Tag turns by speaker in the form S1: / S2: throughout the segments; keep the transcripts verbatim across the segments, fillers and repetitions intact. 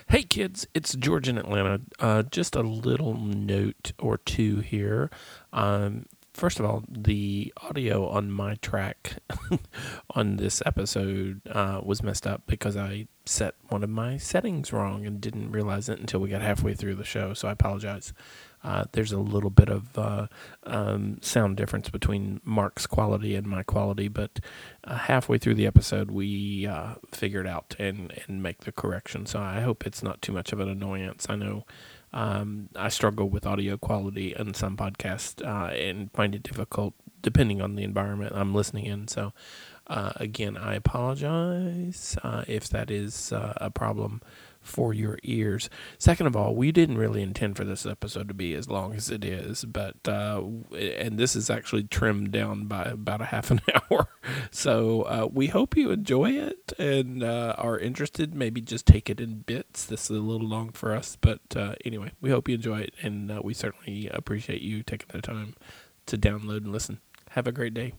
S1: Hey kids, it's George in Atlanta. Uh, just a little note or two here. Um, first of all, the audio on my track on this episode uh, was messed up because I set one of my settings wrong and didn't realize it until we got halfway through the show, so I apologize. Uh, there's a little bit of uh, um, sound difference between Mark's quality and my quality, but uh, halfway through the episode, we uh, figured out and, and make the correction. So I hope it's not too much of an annoyance. I know um, I struggle with audio quality in some podcasts uh, and find it difficult depending on the environment I'm listening in. So uh, again, I apologize uh, if that is uh, a problem for your ears. Second of all, we didn't really intend for this episode to be as long as it is, but uh, and this is actually trimmed down by about a half an hour. So uh, we hope you enjoy it and uh, are interested. Maybe just take it in bits. This is a little long for us, but uh, anyway, we hope you enjoy it, and uh, we certainly appreciate you taking the time to download and listen. Have a great day.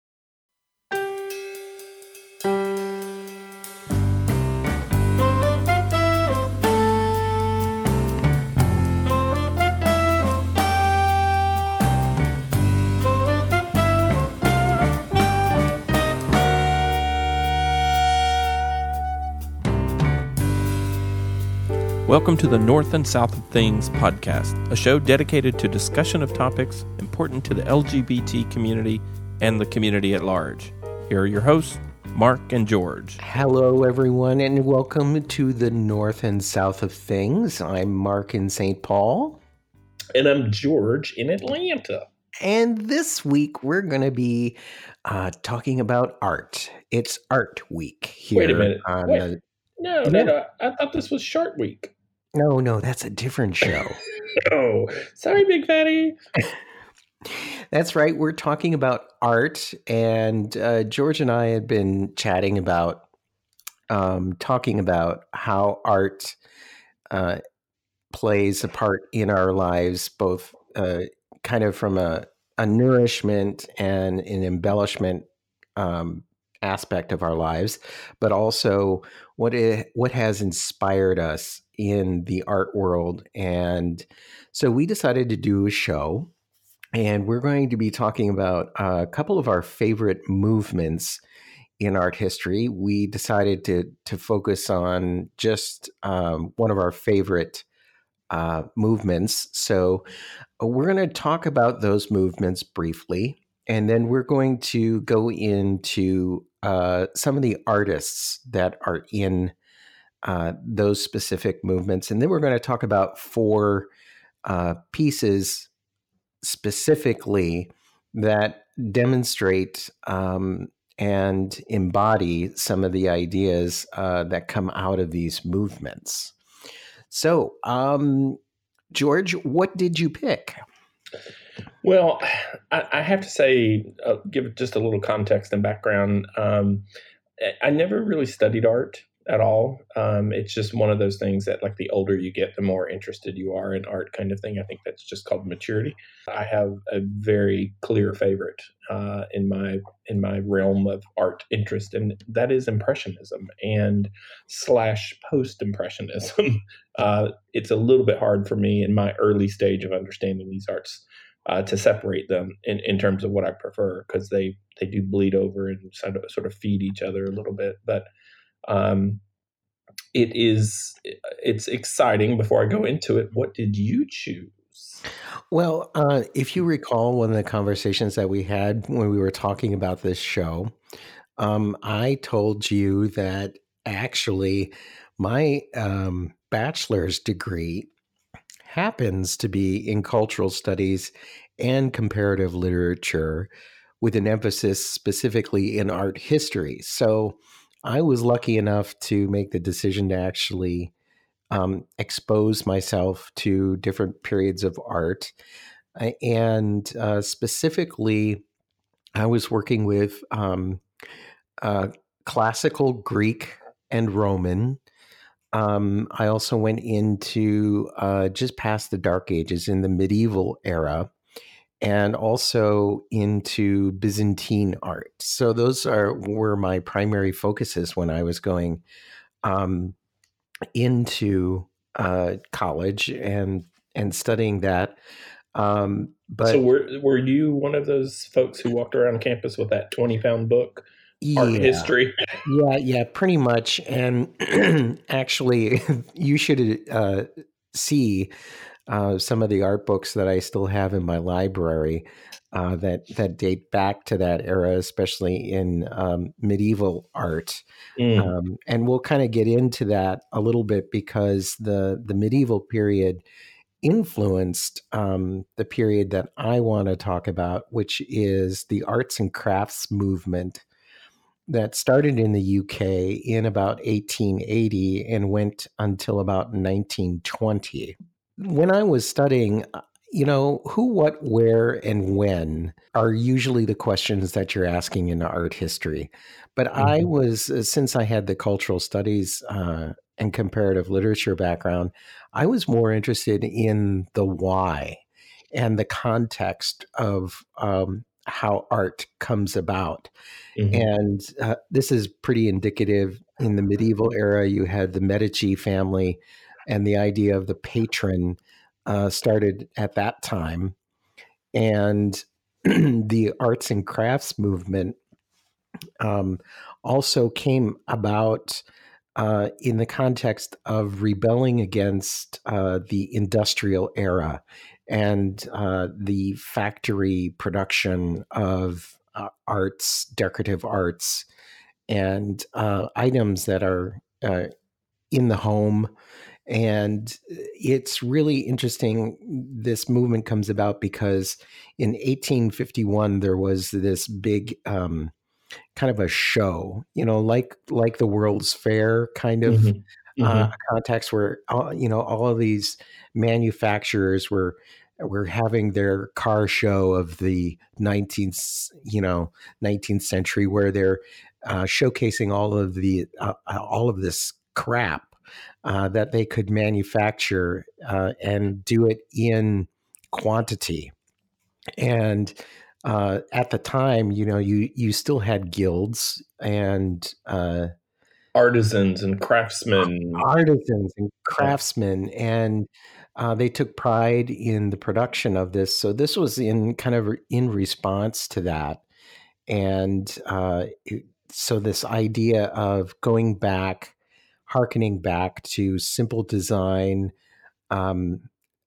S1: Welcome to the North and South of Things podcast, a show dedicated to discussion of topics important to the L G B T community and the community at large. Here are your hosts, Mark and George.
S2: Hello, everyone, and welcome to the North and South of Things. I'm Mark in Saint Paul.
S3: And I'm George in Atlanta.
S2: And this week, we're going to be uh, talking about art. It's Art Week here.
S3: Wait a minute.
S2: On
S3: Wait.
S2: The...
S3: No, no, no. I thought this was Shark Week.
S2: No, no, that's a different show.
S3: Oh, sorry, Big Fatty.
S2: That's right. We're talking about art, and uh, George and I had been chatting about, um, talking about how art uh, plays a part in our lives, both uh, kind of from a, a nourishment and an embellishment um, aspect of our lives, but also what it, what has inspired us in the art world. And so we decided to do a show, and we're going to be talking about a couple of our favorite movements in art history. We decided to to focus on just um, one of our favorite uh, movements. So we're going to talk about those movements briefly, and then we're going to go into uh, some of the artists that are in uh, those specific movements. And then we're going to talk about four uh, pieces specifically that demonstrate um, and embody some of the ideas uh, that come out of these movements. So, um, George, what did you pick?
S3: Well, I, I have to say, uh, give just a little context and background. Um, I never really studied art at all. Um, it's just one of those things that, like, the older you get, the more interested you are in art, kind of thing. I think that's just called maturity. I have a very clear favorite uh, in my in my realm of art interest, and that is Impressionism and slash post-Impressionism. uh, it's a little bit hard for me in my early stage of understanding these arts uh, to separate them in, in terms of what I prefer, because they they do bleed over and sort of sort of feed each other a little bit, but. Um, it is, it's exciting. Before I go into it, what did you choose?
S2: Well, uh, if you recall one of the conversations that we had when we were talking about this show, um, I told you that actually my um, bachelor's degree happens to be in cultural studies and comparative literature with an emphasis specifically in art history. So I was lucky enough to make the decision to actually um, expose myself to different periods of art. And uh, specifically, I was working with um, uh, classical Greek and Roman. Um, I also went into uh, just past the Dark Ages in the medieval era, and also into Byzantine art. So those are were my primary focuses when I was going um, into uh, college and and studying that. Um,
S3: So
S2: but
S3: were were you one of those folks who walked around campus with that twenty pound book, Art
S2: yeah,
S3: History?
S2: yeah, yeah, pretty much. And actually, you should uh, see uh, some of the art books that I still have in my library uh, that that date back to that era, especially in um, medieval art.
S3: Mm,
S2: Um, and we'll kind of get into that a little bit because the the medieval period influenced um, the period that I want to talk about, which is the arts and crafts movement that started in the U K in about eighteen eighty and went until about nineteen twenty. When I was studying, uh, you know, who, what, where, and when are usually the questions that you're asking in art history. But I
S3: mhm,
S2: was, uh, since I had the cultural studies uh, and comparative literature background, I was more interested in the why and the context of um, how art comes about.
S3: mhm.
S2: And uh, this is pretty indicative. In the medieval era, you had the Medici family, and the idea of the patron uh, started at that time. And the arts and crafts movement um, also came about uh, in the context of rebelling against uh, the industrial era and uh, the factory production of uh, arts, decorative arts, and uh, items that are uh, in the home. And it's really interesting. This movement comes about because in eighteen fifty-one, there was this big um, kind of a show, you know, like like the World's Fair kind of
S3: Mhm,
S2: uh,
S3: mhm.
S2: context where, all, you know, all of these manufacturers were were having their car show of the nineteenth, you know, nineteenth century, where they're uh, showcasing all of the uh, all of this crap uh, that they could manufacture uh, and do it in quantity. And uh, at the time, you know, you you still had guilds and uh,
S3: Artisans and craftsmen.
S2: artisans and
S3: Yeah.
S2: craftsmen, and uh, they took pride in the production of this. So this was in kind of in response to that, and uh, it, so this idea of going back, harkening back to simple design, um,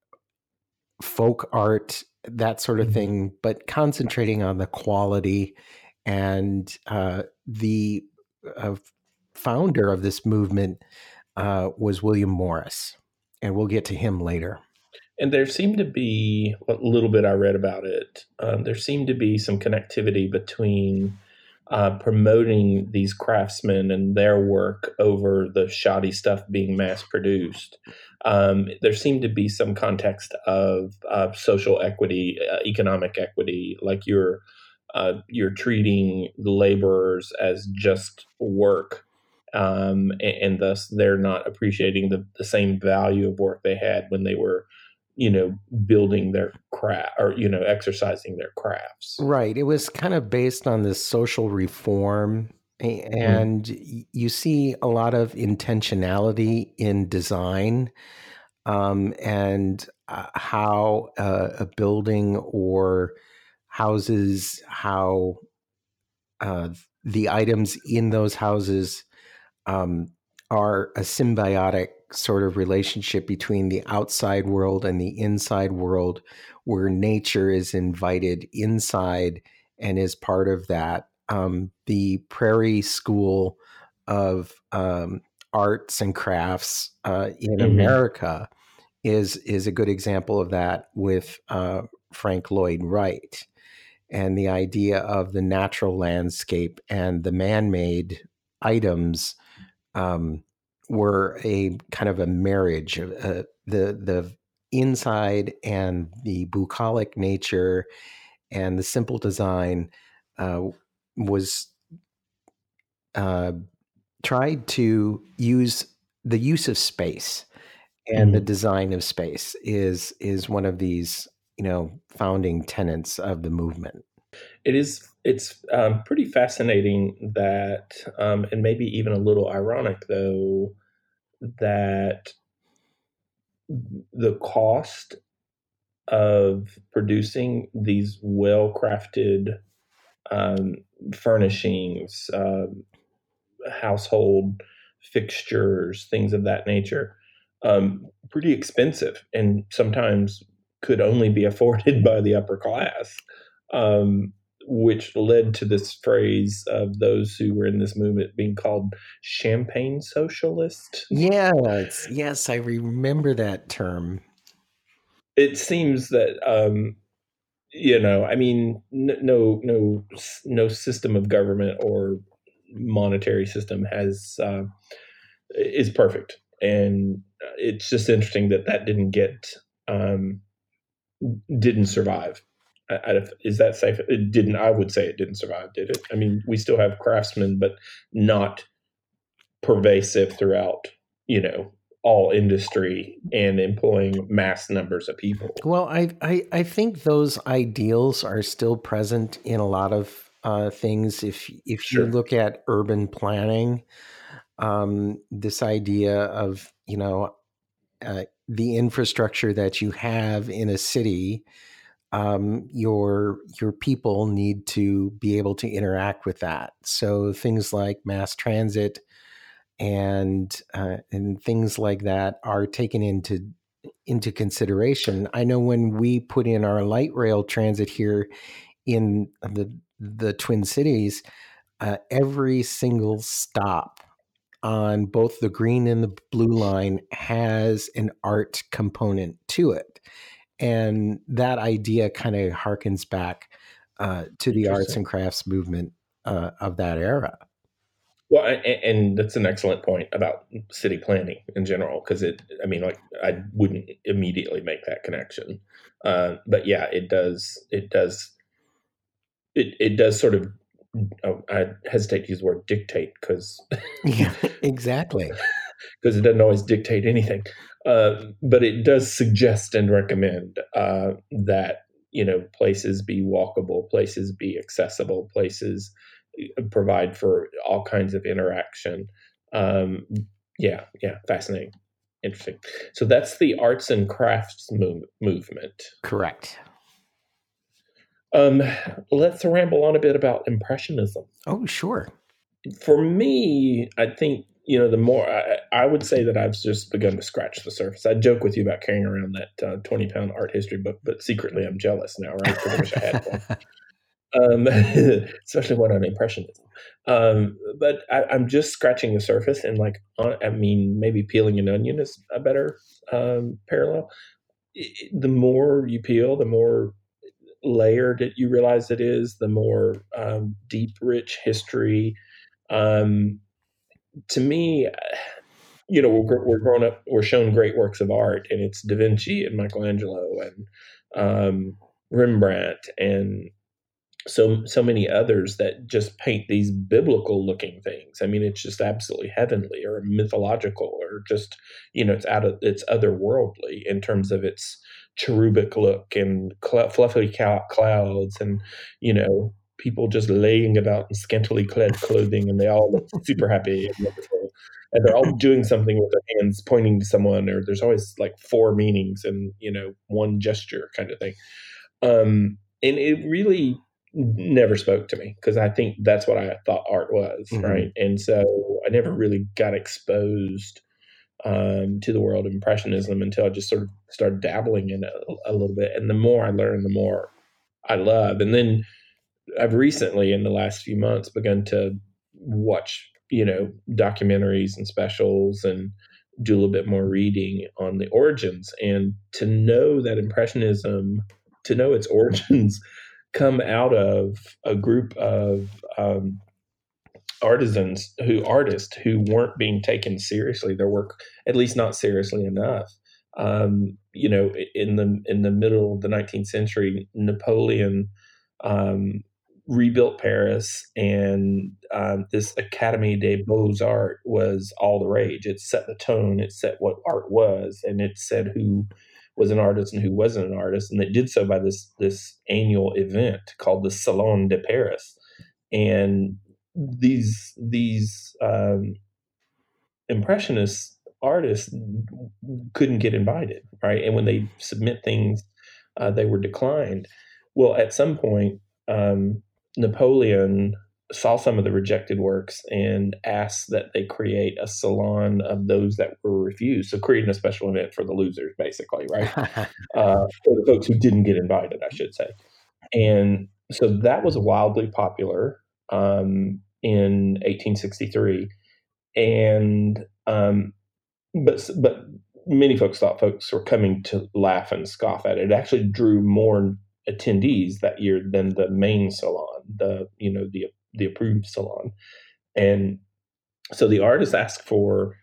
S2: folk art, that sort of
S3: Mhm.
S2: thing, but concentrating on the quality. And uh, the uh, founder of this movement uh, was William Morris, and we'll get to him later.
S3: And there seemed to be a little bit I read about it. Um, there seemed to be some connectivity between uh, promoting these craftsmen and their work over the shoddy stuff being mass produced. Um, there seemed to be some context of uh, social equity, uh, economic equity, like you're uh, you're treating the laborers as just work, um, and, and thus they're not appreciating the, the same value of work they had when they were, you know, building their craft or, you know, exercising their crafts.
S2: Right. It was kind of based on this social reform. a-
S3: Mm,
S2: And y- you see a lot of intentionality in design, um, and uh, how uh, a building or houses, how uh, the items in those houses um, are a symbiotic sort of relationship between the outside world and the inside world, where nature is invited inside and is part of that. Um, the Prairie School of um, Arts and Crafts uh, in
S3: hmm
S2: America is is a good example of that with uh, Frank Lloyd Wright, and the idea of the natural landscape and the man-made items um, were a kind of a marriage of uh, the the inside and the bucolic nature and the simple design uh, was uh, tried to use the use of space, and the
S3: hmm
S2: design of space is is one of these, you know, founding tenets of the movement.
S3: It is. It's um, pretty fascinating that, um, and maybe even a little ironic, though, that the cost of producing these well-crafted um, furnishings, uh, household fixtures, things of that nature, um, pretty expensive, and sometimes could only be afforded by the upper class, um, which led to this phrase of those who were in this movement being called champagne socialist.
S2: Yes, yes, I remember that term.
S3: It seems that um, you know, I mean, n- no, no, no system of government or monetary system has uh, is perfect, and it's just interesting that that didn't get um, didn't survive. I, I, is that safe? It didn't. I would say it didn't survive. Did it? I mean, we still have craftsmen, but not pervasive throughout. You know, all industry and employing mass numbers of people.
S2: Well, I, I, I think those ideals are still present in a lot of uh, things. If if
S3: Sure.
S2: you look at urban planning, um, this idea of you know uh, the infrastructure that you have in a city, um, your your people need to be able to interact with that. So things like mass transit and uh, and things like that are taken into into consideration. I know when we put in our light rail transit here in the the Twin Cities, uh, every single stop on both the green and the blue line has an art component to it. And that idea kind of harkens back uh, to the arts and crafts movement uh, of that era.
S3: Well, and, and that's an excellent point about city planning in general, because it, I mean, like I wouldn't immediately make that connection, uh, but yeah, it does. It does. It it does sort of. Oh, I hesitate to use the word dictate because
S2: Yeah, exactly.
S3: because it doesn't always dictate anything, uh, but it does suggest and recommend uh, that you know places be walkable, places be accessible, places provide for all kinds of interaction. Um, yeah, yeah, fascinating, interesting. So that's the arts and crafts move, movement.
S2: Correct.
S3: Um, let's ramble on a bit about Impressionism.
S2: Oh, sure.
S3: For me, I think you know the more I, I would say that I've just begun to scratch the surface. I joke with you about carrying around that uh, twenty pound art history book, but secretly I'm jealous now, right? Because I wish I had one. Um, especially one on Impressionism. Um, but I, I'm just scratching the surface, and like, on, I mean, maybe peeling an onion is a better um, parallel. It, the more you peel, the more layered it, you realize it is, the more um, deep, rich history. Um, to me, you know, we're, we're grown up, we're shown great works of art, and it's Da Vinci and Michelangelo and um, Rembrandt and so so many others that just paint these biblical looking things. I mean, it's just absolutely heavenly or mythological or just, you know, it's out of it's otherworldly in terms of its cherubic look and cl- fluffy cow- clouds and, you know, people just laying about in scantily clad clothing, and they all look super happy and wonderful. And they're all doing something with their hands pointing to someone, or there's always like four meanings and, you know, one gesture kind of thing. Um, and it really never spoke to me because I think that's what I thought art was, mm-hmm. right? And so I never really got exposed um, to the world of Impressionism until I just sort of started dabbling in it a, a little bit. And the more I learn, the more I love. And then I've recently, in the last few months, begun to watch, you know, documentaries and specials and do a little bit more reading on the origins. And to know that Impressionism, to know its origins, come out of a group of um, artisans who artists who weren't being taken seriously, their work at least not seriously enough. Um, you know, in the in the middle of the nineteenth century, Napoleon um, rebuilt Paris, and um, this Académie des Beaux-Arts was all the rage. It set the tone. It set what art was, and it said who was an artist and who wasn't an artist, and it did so by this this annual event called the Salon de Paris. And these these um, impressionists artists couldn't get invited, right? And when they submit things, uh, they were declined. Well, at some point, um, Napoleon saw some of the rejected works and asked that they create a salon of those that were refused. So creating a special event for the losers, basically, right? uh, for the folks who didn't get invited, I should say. And so that was wildly popular um, in eighteen sixty-three. And um, but but many folks thought folks were coming to laugh and scoff at it. It actually drew more attendees that year than the main salon, the you know the the approved salon. And so the artist asked for,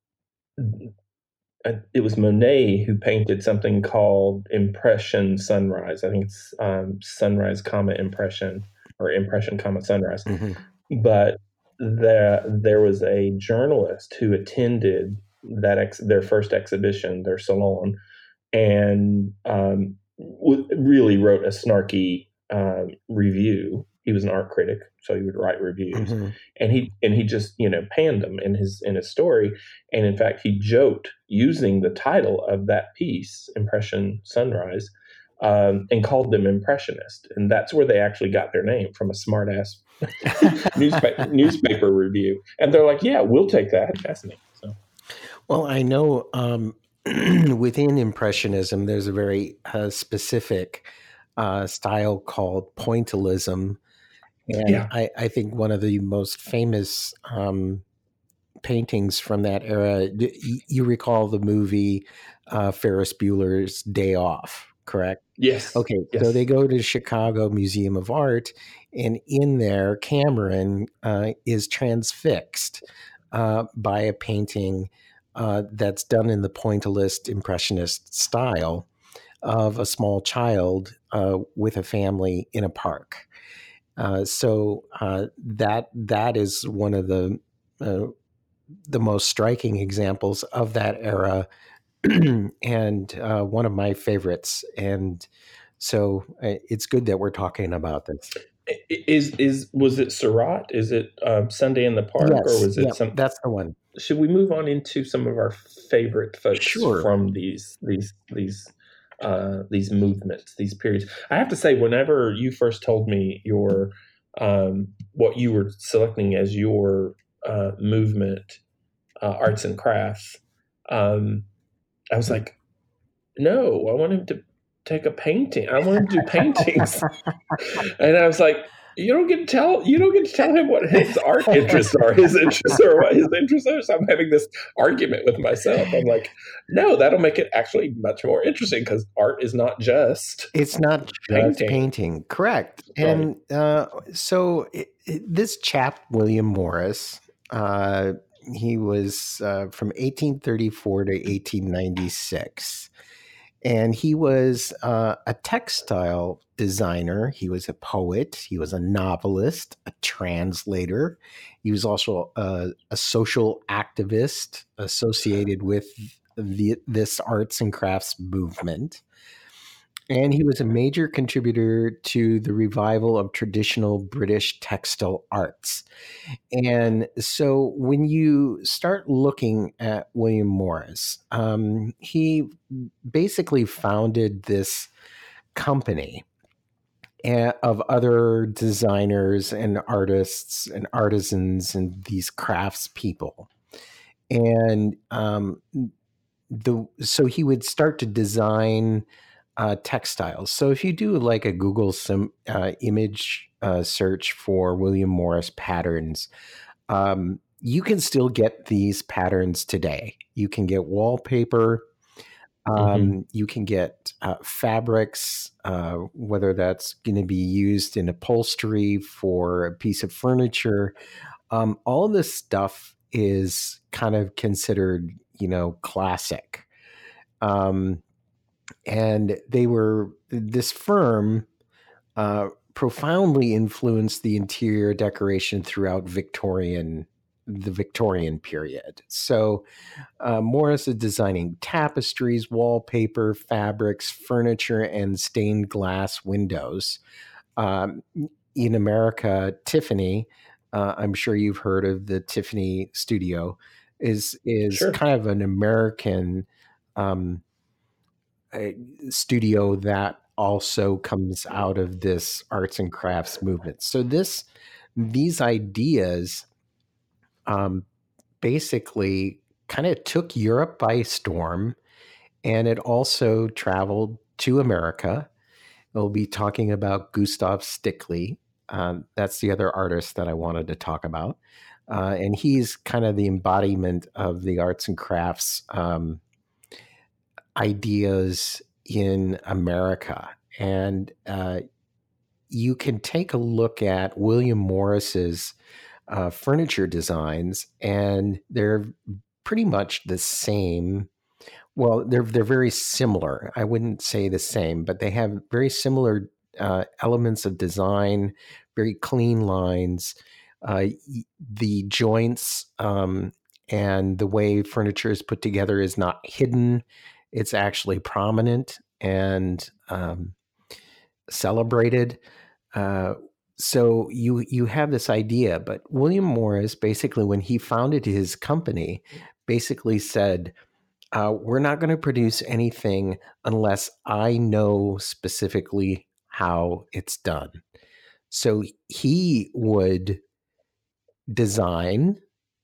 S3: uh, it was Monet who painted something called Impression Sunrise. I think it's um, Sunrise, comma Impression, or Impression, comma Sunrise.
S2: Mm-hmm.
S3: But the, there was a journalist who attended that ex, their first exhibition, their salon, and um, w- really wrote a snarky um, review. He was an art critic, so he would write reviews,
S2: Mm-hmm.
S3: and he and he just you know panned them in his in his story. And in fact, he joked using the title of that piece, Impression Sunrise, um, and called them impressionist, and that's where they actually got their name, from a smartass newspaper newspaper review. And they're like, "Yeah, we'll take that. That's neat." So,
S2: well, I know um, within Impressionism, there's a very uh, specific uh, style called pointillism. And
S3: yeah.
S2: I, I think one of the most famous um, paintings from that era, you, you recall the movie uh, Ferris Bueller's Day Off, correct?
S3: Yes.
S2: Okay,
S3: yes.
S2: so they go to Chicago Museum of Art, and in there, Cameron uh, is transfixed uh, by a painting uh, that's done in the pointillist impressionist style of a small child uh, with a family in a park. Uh, so uh, that that is one of the uh, the most striking examples of that era, and uh, one of my favorites. And so uh, it's good that we're talking about this.
S3: Is is was it Seurat? Is it um, Sunday in the Park,
S2: yes,
S3: or was it
S2: yep,
S3: some?
S2: That's the one.
S3: Should we move on into some of our favorite folks
S2: Sure.
S3: from these these these? Uh, these movements, these periods? I have to say, whenever you first told me your um, what you were selecting as your uh, movement, uh, arts and crafts, um, I was like, no, I want him to take a painting. I want him to do paintings. And I was like, you don't get to tell you don't get to tell him what his art interests are, his interests are what his interests are. So I'm having this argument with myself. I'm like, no, that'll make it actually much more interesting, because art is not just
S2: it's not just
S3: painting.
S2: painting. Correct.
S3: Right.
S2: And uh, so it, it, this chap, William Morris, uh, he was uh, from eighteen thirty-four to eighteen ninety-six. And he was uh, a textile designer. He was a poet. He was a novelist, a translator. He was also a, a social activist associated with the, this arts and crafts movement. And he was a major contributor to the revival of traditional British textile arts. And so when you start looking at William Morris, um, he basically founded this company of other designers and artists and artisans and these crafts people. And um, the so he would start to design Uh, textiles. So if you do like a Google sim, uh, image uh, search for William Morris patterns, um, you can still get these patterns today. You can get wallpaper. Um, mm-hmm. You can get uh, fabrics, uh, whether that's going to be used in upholstery for a piece of furniture. Um, all of this stuff is kind of considered, you know, classic. Um, And they were, this firm uh, profoundly influenced the interior decoration throughout Victorian, the Victorian period. So uh, Morris is designing tapestries, wallpaper, fabrics, furniture, and stained glass windows. Um, in America, Tiffany, uh, I'm sure you've heard of the Tiffany studio. is is
S3: Sure.
S2: kind of an American um, a studio that also comes out of this arts and crafts movement. So this these ideas um, basically kind of took Europe by storm, and it also traveled to America. We'll be talking about Gustav Stickley. Um, that's the other artist that I wanted to talk about. Uh, and he's kind of the embodiment of the arts and crafts um, ideas in America. And uh, you can take a look at William Morris's uh, furniture designs, and they're pretty much the same. Well, they're they're very similar. I wouldn't say the same, but they have very similar uh, elements of design, very clean lines. Uh, the joints um, and the way furniture is put together is not hidden; it's actually prominent and um, celebrated. Uh, so you you have this idea, but William Morris basically, when he founded his company, basically said, uh, "We're not going to produce anything unless I know specifically how it's done." So he would design,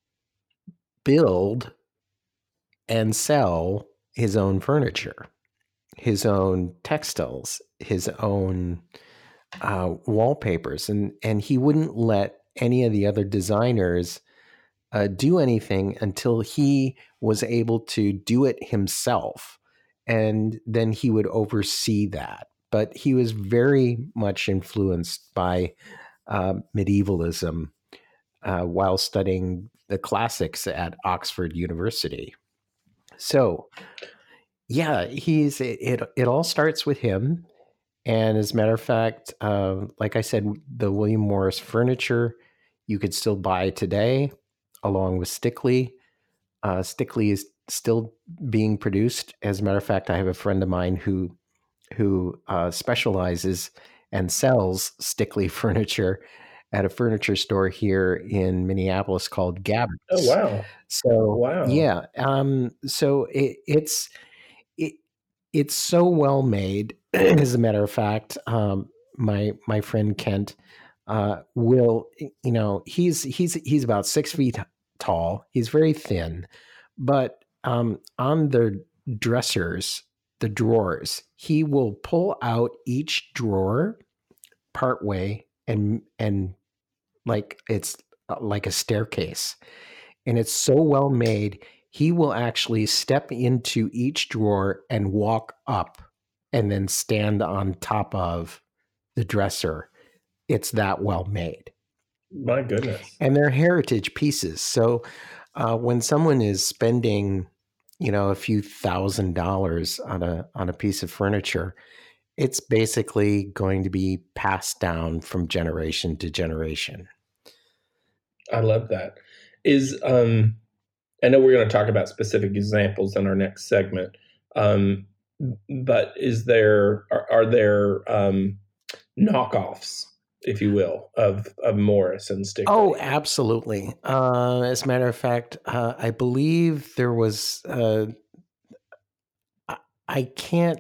S2: build, and sell his own furniture, his own textiles, his own uh, wallpapers, and and he wouldn't let any of the other designers uh, do anything until he was able to do it himself, and then he would oversee that. But he was very much influenced by uh, medievalism uh, while studying the classics at Oxford University. So, yeah, he's it. It, it all starts with him. And as a matter of fact, uh, like I said, the William Morris furniture you could still buy today, along with Stickley. Uh, Stickley is still being produced. As a matter of fact, I have a friend of mine who who uh, specializes and sells Stickley furniture at a furniture store here in Minneapolis called Gabbers.
S3: Oh, wow.
S2: So
S3: Wow.
S2: yeah, um, so it, it's it, it's so well made. As a matter of fact, um, my my friend Kent uh, will, you know, he's he's he's about six feet tall. He's very thin, but um, on the dressers, the drawers, he will pull out each drawer partway and and like it's uh, like a staircase, and it's so well made. He will actually step into each drawer and walk up and then stand on top of the dresser. It's that well made.
S3: My goodness.
S2: And they're heritage pieces. So uh, when someone is spending, you know, a few thousand dollars on a on a piece of furniture, it's basically going to be passed down from generation to generation.
S3: I love that. Is um, I know we're going to talk about specific examples in our next segment, um, but is there are, are there um, knockoffs, if you will, of of Morris and Stickley?
S2: Oh, absolutely. Uh, as a matter of fact, uh, I believe there was. Uh, I, I can't.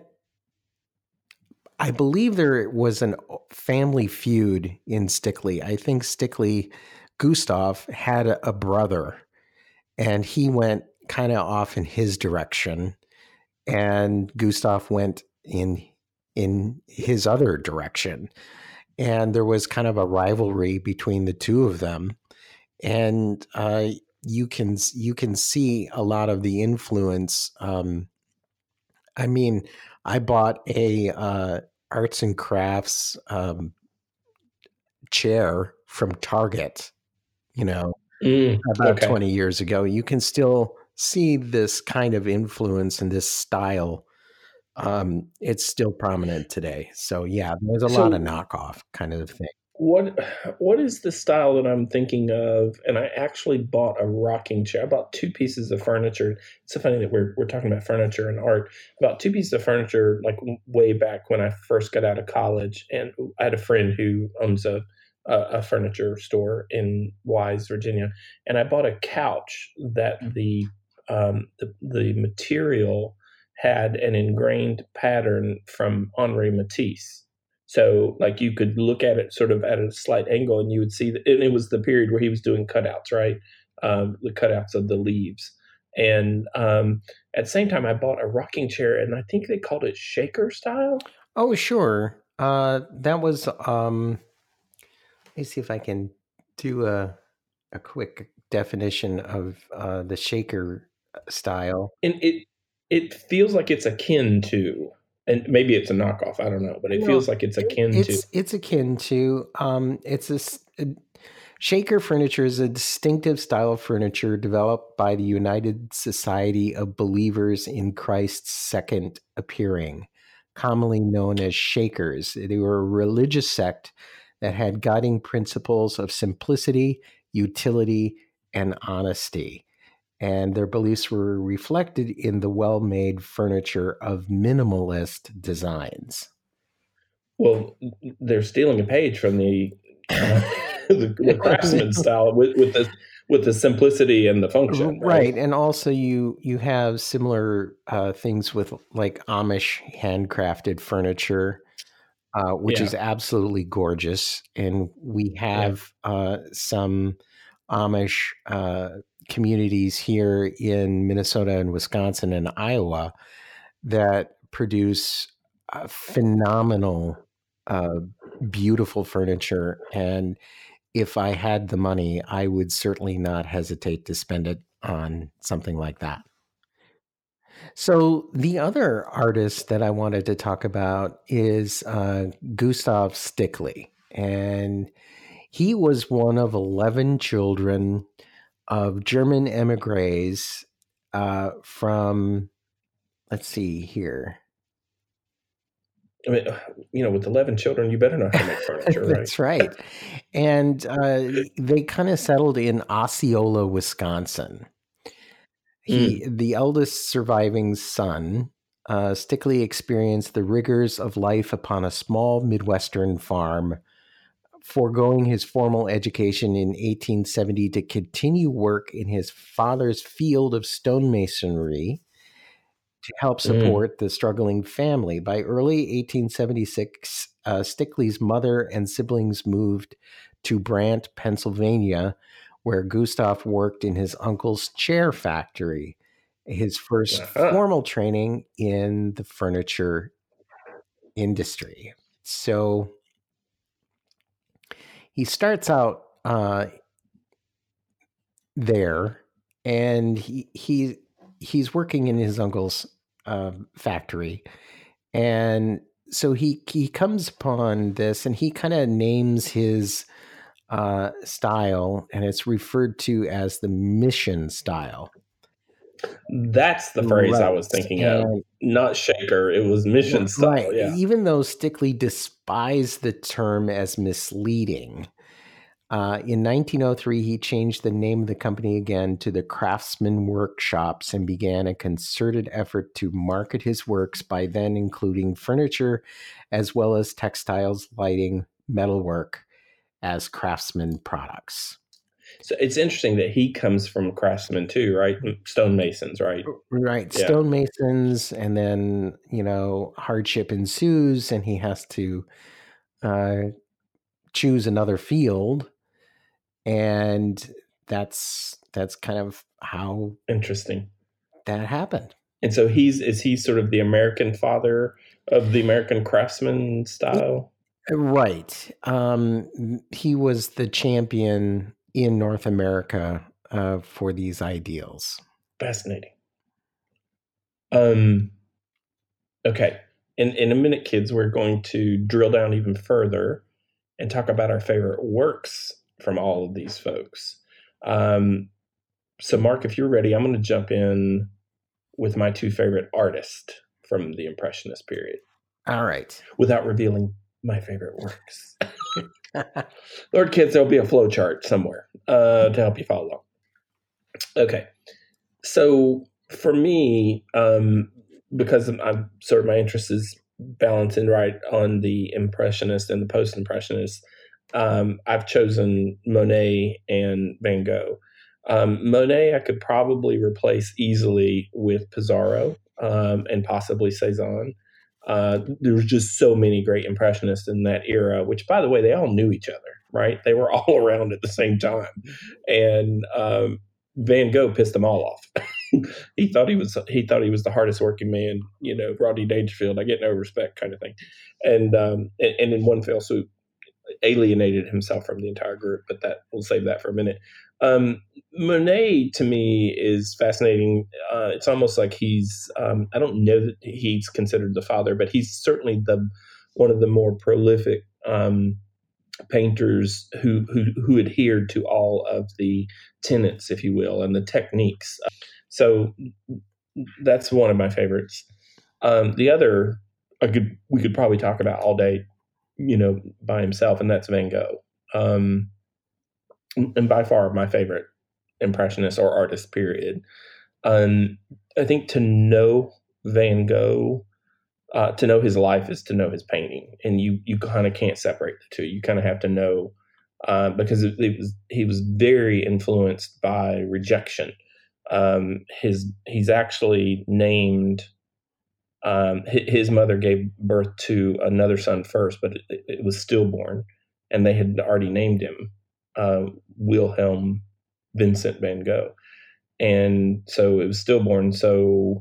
S2: I believe there was a family feud in Stickley. I think Stickley, Gustav, had a, a brother, and he went kind of off in his direction, and Gustav went in in his other direction. And there was kind of a rivalry between the two of them, and uh, you can you can see a lot of the influence. Um, I mean, I bought a uh, arts and crafts um, chair from Target, you know,
S3: Mm,
S2: about
S3: okay.
S2: twenty years ago. You can still see this kind of influence and this style. Um, it's still prominent today. So yeah, there's a
S3: So
S2: lot of knockoff kind of thing.
S3: what what is the style that I'm thinking of? And I actually bought a rocking chair. I bought two pieces of furniture. It's so funny that we're we're talking about furniture and art. I bought two pieces of furniture like way back when I first got out of college, and I had a friend who owns a a, a furniture store in Wise, Virginia, and I bought a couch that the um, the, the material had an ingrained pattern from Henri Matisse. So, like, you could look at it sort of at a slight angle, and you would see that, and it was the period where he was doing cutouts, right? Um, the cutouts of the leaves. And um, at the same time, I bought a rocking chair, and I think they called it shaker style.
S2: Oh, sure. Uh, that was. Um, let me see if I can do a a quick definition of uh, the shaker style.
S3: And it it feels like it's akin to, and maybe it's a knockoff, I don't know, but it
S2: No,
S3: feels like it's akin
S2: it's
S3: to.
S2: it's akin to. Um, it's a, s- a- shaker furniture is a distinctive style of furniture developed by the United Society of Believers in Christ's Second Appearing, commonly known as Shakers. They were a religious sect that had guiding principles of simplicity, utility, and honesty. And their beliefs were reflected in the well-made furniture of minimalist designs.
S3: Well, they're stealing a page from the uh, the, the craftsman style with, with the with the simplicity and the function, right?
S2: Right, and also you you have similar uh, things with like Amish handcrafted furniture, uh, which
S3: Yeah,
S2: is absolutely gorgeous, and we
S3: yeah.
S2: have uh, some Amish uh, communities here in Minnesota and Wisconsin and Iowa that produce uh, phenomenal, uh, beautiful furniture. And if I had the money, I would certainly not hesitate to spend it on something like that. So, the other artist that I wanted to talk about is uh, Gustav Stickley. And he was one of eleven children of German emigres uh, from, let's see here.
S3: I mean, you know, with eleven children, you better know how to make furniture, right?
S2: That's right. And uh, they kind of settled in Osceola, Wisconsin. He,
S3: Mm.
S2: the eldest surviving son, uh, Stickley experienced the rigors of life upon a small Midwestern farm, foregoing his formal education in eighteen seventy to continue work in his father's field of stonemasonry to help
S3: Mm.
S2: support the struggling family. By early eighteen seventy-six, uh, Stickley's mother and siblings moved to Brant, Pennsylvania, where Gustav worked in his uncle's chair factory, his first
S3: Uh-huh.
S2: formal training in the furniture industry. So he starts out uh, there, and he he he's working in his uncle's uh, factory, and so he he comes upon this, and he kind of names his uh, style, and it's referred to as the mission style.
S3: That's the phrase I was
S2: Right.
S3: thinking of.
S2: And
S3: Not shaker, it was mission
S2: r-
S3: style.
S2: right,
S3: Yeah.
S2: even though Stickley despised the term as misleading, uh, in nineteen oh three he changed the name of the company again to the Craftsman Workshops and began a concerted effort to market his works, by then including furniture as well as textiles, lighting, metalwork as Craftsman products.
S3: So it's interesting that he comes from craftsmen too, right? Stonemasons, right?
S2: Right,
S3: Yeah.
S2: stonemasons, and then, you know, hardship ensues, and he has to uh, choose another field, and that's that's kind of how
S3: Interesting.
S2: that happened.
S3: And so he's is he sort of the American father of the American craftsman style?
S2: Right. Um, he was the champion in North America uh, for these ideals.
S3: Fascinating. Um. Okay. In in a minute, kids, we're going to drill down even further and talk about our favorite works from all of these folks. Um. So, Mark, if you're ready, I'm going to jump in with my two favorite artists from the Impressionist period.
S2: All right.
S3: Without revealing my favorite works. Lord, kids, there'll be a flow chart somewhere uh, to help you follow along. Okay. So for me, um, because I'm, I'm sort of my interest is balancing right on the Impressionist and the Post-Impressionist, um, I've chosen Monet and Van Gogh. Um, Monet, I could probably replace easily with Pissarro um, and possibly Cezanne. Uh, there was just so many great impressionists in that era, which, by the way, they all knew each other, right? They were all around at the same time. And um, Van Gogh pissed them all off. he thought he was he thought he was the hardest working man, you know, Rodney Dangerfield. I get no respect, kind of thing. And um, and, and in one fell swoop, alienated himself from the entire group. But that we'll save that for a minute. Um, Monet to me is fascinating. Uh, it's almost like he's um, I don't know that he's considered the father, but he's certainly the one of the more prolific um, painters who, who who adhered to all of the tenets, if you will, and the techniques. So that's one of my favorites. Um, the other I could we could probably talk about all day, you know, by himself, and that's Van Gogh. Um, and by far my favorite impressionist or artist, period. Um, I think to know Van Gogh, uh, to know his life is to know his painting, and you you kind of can't separate the two. You kind of have to know uh, because it, it was he was very influenced by rejection. Um, his he's actually named. Um, his mother gave birth to another son first, but it, it was stillborn, and they had already named him uh, Wilhelm Vincent van Gogh. And so it was stillborn. So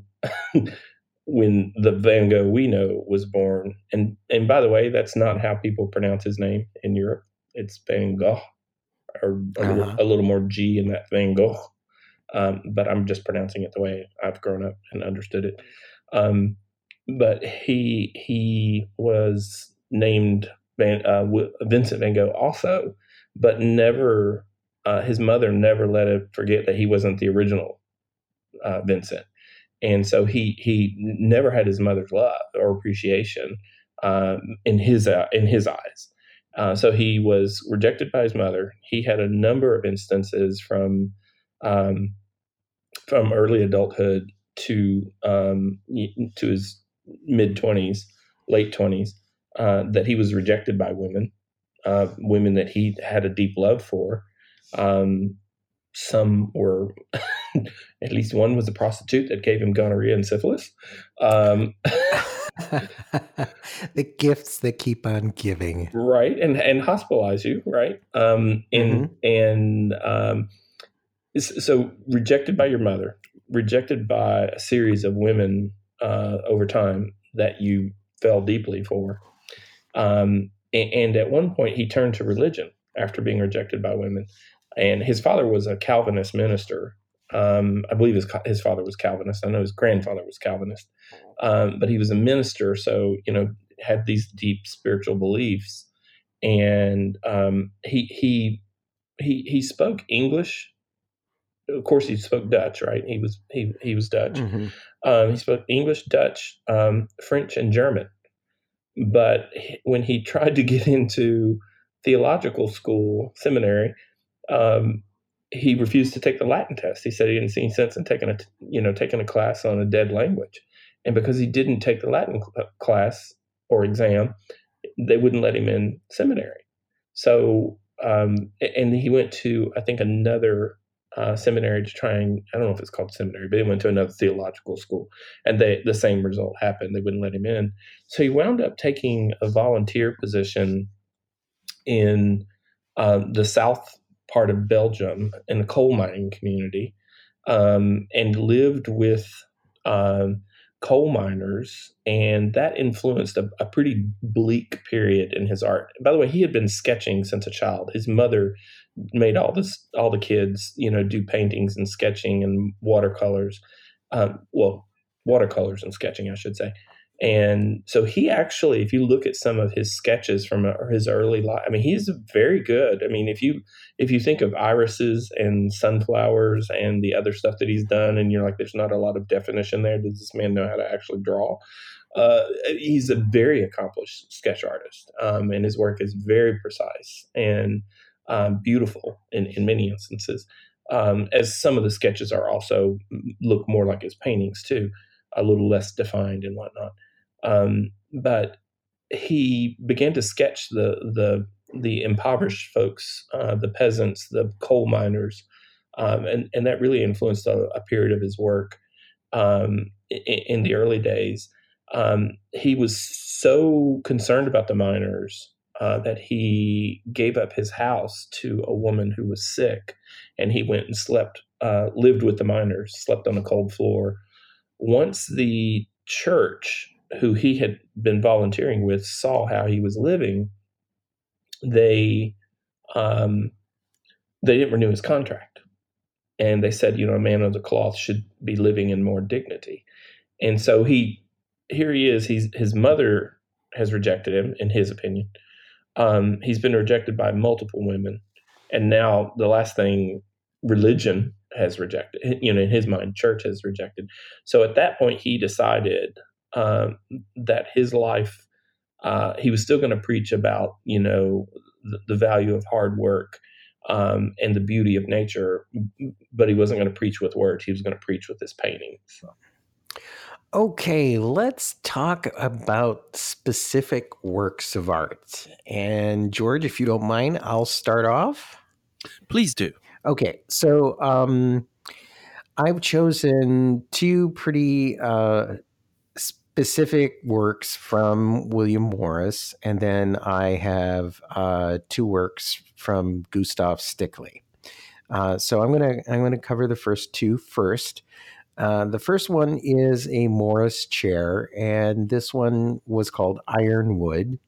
S3: when the Van Gogh we know was born, and, and by the way, that's not how people pronounce his name in Europe. It's Van Gogh, or a, uh-huh. little, a little more G in that Van Gogh. Um, but I'm just pronouncing it the way I've grown up and understood it. Um, but he he was named Van, uh, Vincent van Gogh also, but never uh, his mother never let him forget that he wasn't the original uh, Vincent, and so he he never had his mother's love or appreciation um, in his uh, in his eyes. Uh, so he was rejected by his mother. He had a number of instances from um, from early adulthood to um, to his mid twenties, late twenties, uh, that he was rejected by women, uh, women that he had a deep love for. Um, some were, at least one was a prostitute that gave him gonorrhea and syphilis. Um,
S2: the gifts that keep on giving,
S3: right, and and hospitalize you, right? Um, and mm-hmm. and um, so rejected by your mother, rejected by a series of women uh, over time that you fell deeply for. Um, and, and at one point, he turned to religion after being rejected by women. And his father was a Calvinist minister. Um, I believe his his father was Calvinist. I know his grandfather was Calvinist. Um, but he was a minister, so, you know, had these deep spiritual beliefs. And um, he he he he spoke English. Of course, he spoke Dutch, right? He was he he was Dutch. Mm-hmm. Um, he spoke English, Dutch, um, French, and German. But when he tried to get into theological school, seminary, um, he refused to take the Latin test. He said he didn't see any sense in taking a you know taking a class on a dead language, and because he didn't take the Latin cl- class or exam, they wouldn't let him in seminary. So, um, and he went to I think another. Uh, seminary to try and, I don't know if it's called seminary, but he went to another theological school, and they, the same result happened. They wouldn't let him in. So he wound up taking a volunteer position in uh, the south part of Belgium in a coal mining community, um, and lived with um, coal miners, and that influenced a, a pretty bleak period in his art. By the way, he had been sketching since a child. His mother made all this, all the kids, you know, do paintings and sketching and watercolors. Um, well, watercolors and sketching, I should say. And so he actually, if you look at some of his sketches from his early life, I mean, he's very good. I mean, if you if you think of irises and sunflowers and the other stuff that he's done, and you're like, there's not a lot of definition there. Does this man know how to actually draw? Uh, he's a very accomplished sketch artist, um, and his work is very precise and um, beautiful in, in many instances. Um, as some of the sketches are also look more like his paintings too, a little less defined and whatnot. Um, but he began to sketch the the the impoverished folks, uh, the peasants, the coal miners, um, and and that really influenced a, a period of his work um, in, in the early days. Um, he was so concerned about the miners uh, that he gave up his house to a woman who was sick, and he went and slept, uh, lived with the miners, slept on a cold floor. Once the church, who he had been volunteering with, saw how he was living, they um, they didn't renew his contract, and they said, you know, a man of the cloth should be living in more dignity. And so he, here he is. He's his mother has rejected him, in his opinion. Um, he's been rejected by multiple women, and now the last thing, religion has rejected. You know, in his mind, church has rejected. So at that point, he decided um, that his life, uh, he was still going to preach about, you know, the, the value of hard work um, and the beauty of nature, but he wasn't going to preach with words. He was going to preach with his paintings. So.
S2: Okay, let's talk about specific works of art. And George, if you don't mind, I'll start off.
S1: Please do.
S2: Okay, so um, I've chosen two pretty uh, specific works from William Morris, and then I have uh, two works from Gustav Stickley. Uh, so I'm gonna I'm gonna cover the first two first. Uh, the first one is a Morris chair, and this one was called Ironwood.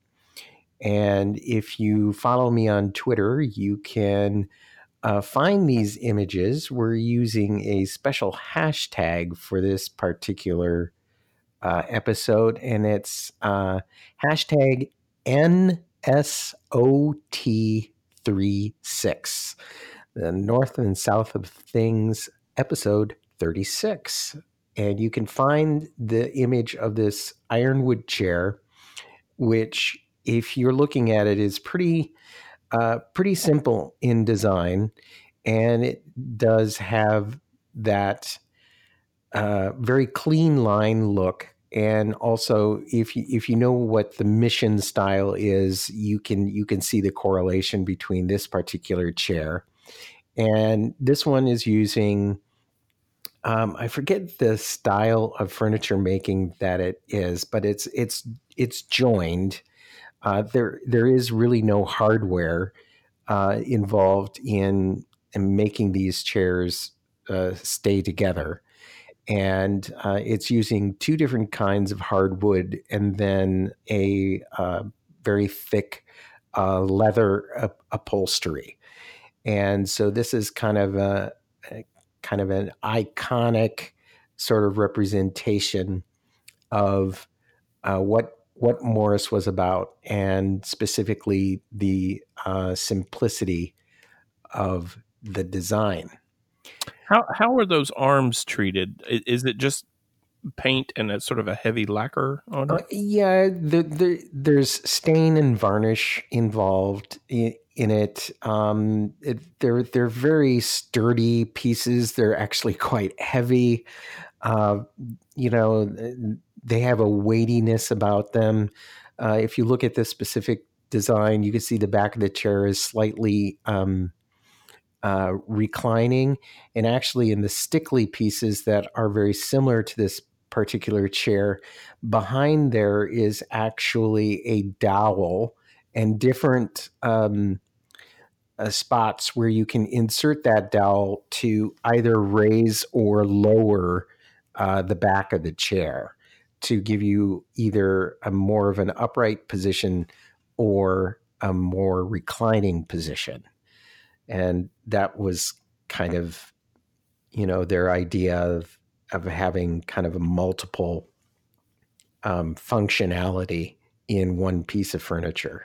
S2: And if you follow me on Twitter, you can uh, find these images. We're using a special hashtag for this particular uh, episode, and it's uh, hashtag N S O T thirty-six, the North and South of Things, episode thirty-six. And you can find the image of this ironwood chair, which, if you're looking at it, is pretty uh, pretty simple in design, and it does have that uh, very clean line look. And also, if you, if you know what the Mission style is, you can you can see the correlation between this particular chair. And this one is using, um, I forget the style of furniture making that it is, but it's it's it's joined. Uh, there there is really no hardware uh, involved in, in making these chairs uh, stay together. And uh, it's using two different kinds of hardwood and then a uh, very thick uh, leather up- upholstery. And so this is kind of a, a kind of an iconic sort of representation of uh, what what Morris was about, and specifically the uh, simplicity of the design.
S1: How how are those arms treated? Is it just paint and a sort of a heavy lacquer on it?
S2: Uh, yeah, the, the, there's stain and varnish involved in, in it. Um, it. They're they're very sturdy pieces. They're actually quite heavy. Uh, you know, they have a weightiness about them. Uh, if you look at the specific design, you can see the back of the chair is slightly um, uh, reclining, and actually in the Stickley pieces that are very similar to this particular chair, behind there is actually a dowel and different um, uh, spots where you can insert that dowel to either raise or lower uh, the back of the chair to give you either a more of an upright position or a more reclining position. And that was kind of, you know, their idea of, of having kind of a multiple um, functionality in one piece of furniture.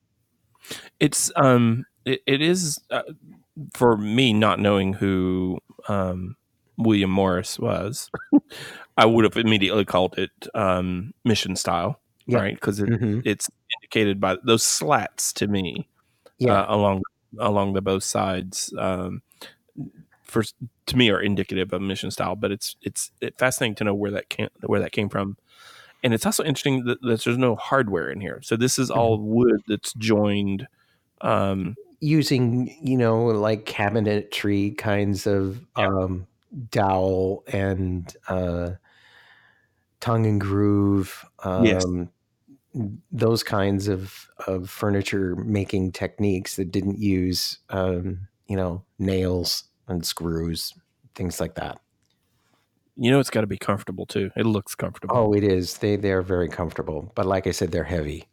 S1: It's um, it, it is uh, for me, not knowing who um, William Morris was, I would have immediately called it um, Mission style, yeah. Right? Because it, mm-hmm. it's indicated by those slats to me, yeah. uh, along along the both sides. Um, first, to me, are indicative of Mission style, but it's it's it fascinating to know where that came where that came from. And it's also interesting that, that there's no hardware in here. So this is all wood that's joined Um,
S2: Using, you know, like cabinetry kinds of
S1: yeah.
S2: um, dowel and uh, tongue and groove,
S1: Yes.
S2: um, those kinds of, of furniture making techniques that didn't use, um, you know, nails and screws, things like that.
S1: You know, it's got to be comfortable too. It looks comfortable.
S2: Oh, it is. They they're very comfortable, but like I said, they're heavy.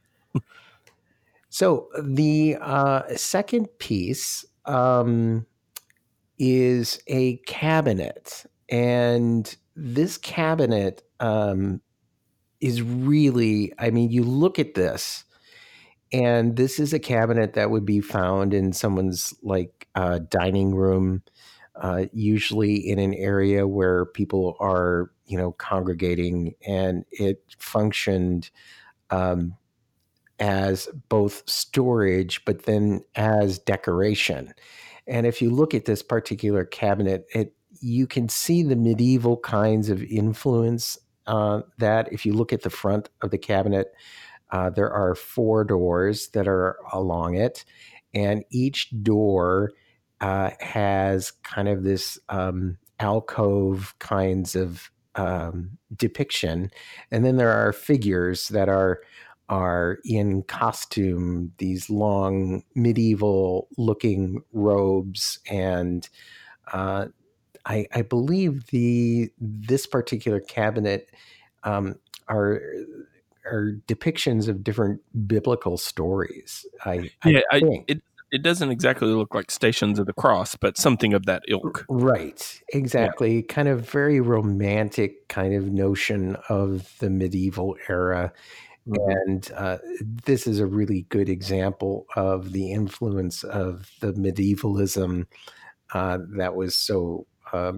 S2: So the uh, second piece um, is a cabinet, and this cabinet um, is really. I mean, you look at this, and this is a cabinet that would be found in someone's like uh, dining room, uh, usually in an area where people are, you know, congregating, and it functioned um, as both storage, but then as decoration. And if you look at this particular cabinet, it you can see the medieval kinds of influence uh, that if you look at the front of the cabinet, uh, there are four doors that are along it, and each door uh, has kind of this um, alcove kinds of um, depiction, and then there are figures that are are in costume, these long medieval looking robes, and uh, I, I believe the this particular cabinet um, are are depictions of different biblical stories. I, I
S1: Yeah, I,
S2: think.
S1: it it doesn't exactly look like Stations of the Cross, but something of that ilk.
S2: Right,
S1: Yeah.
S2: exactly. Kind of very romantic kind of notion of the medieval era.
S1: Mhm.
S2: And uh, this is a really good example of the influence of the medievalism uh, that was so, uh,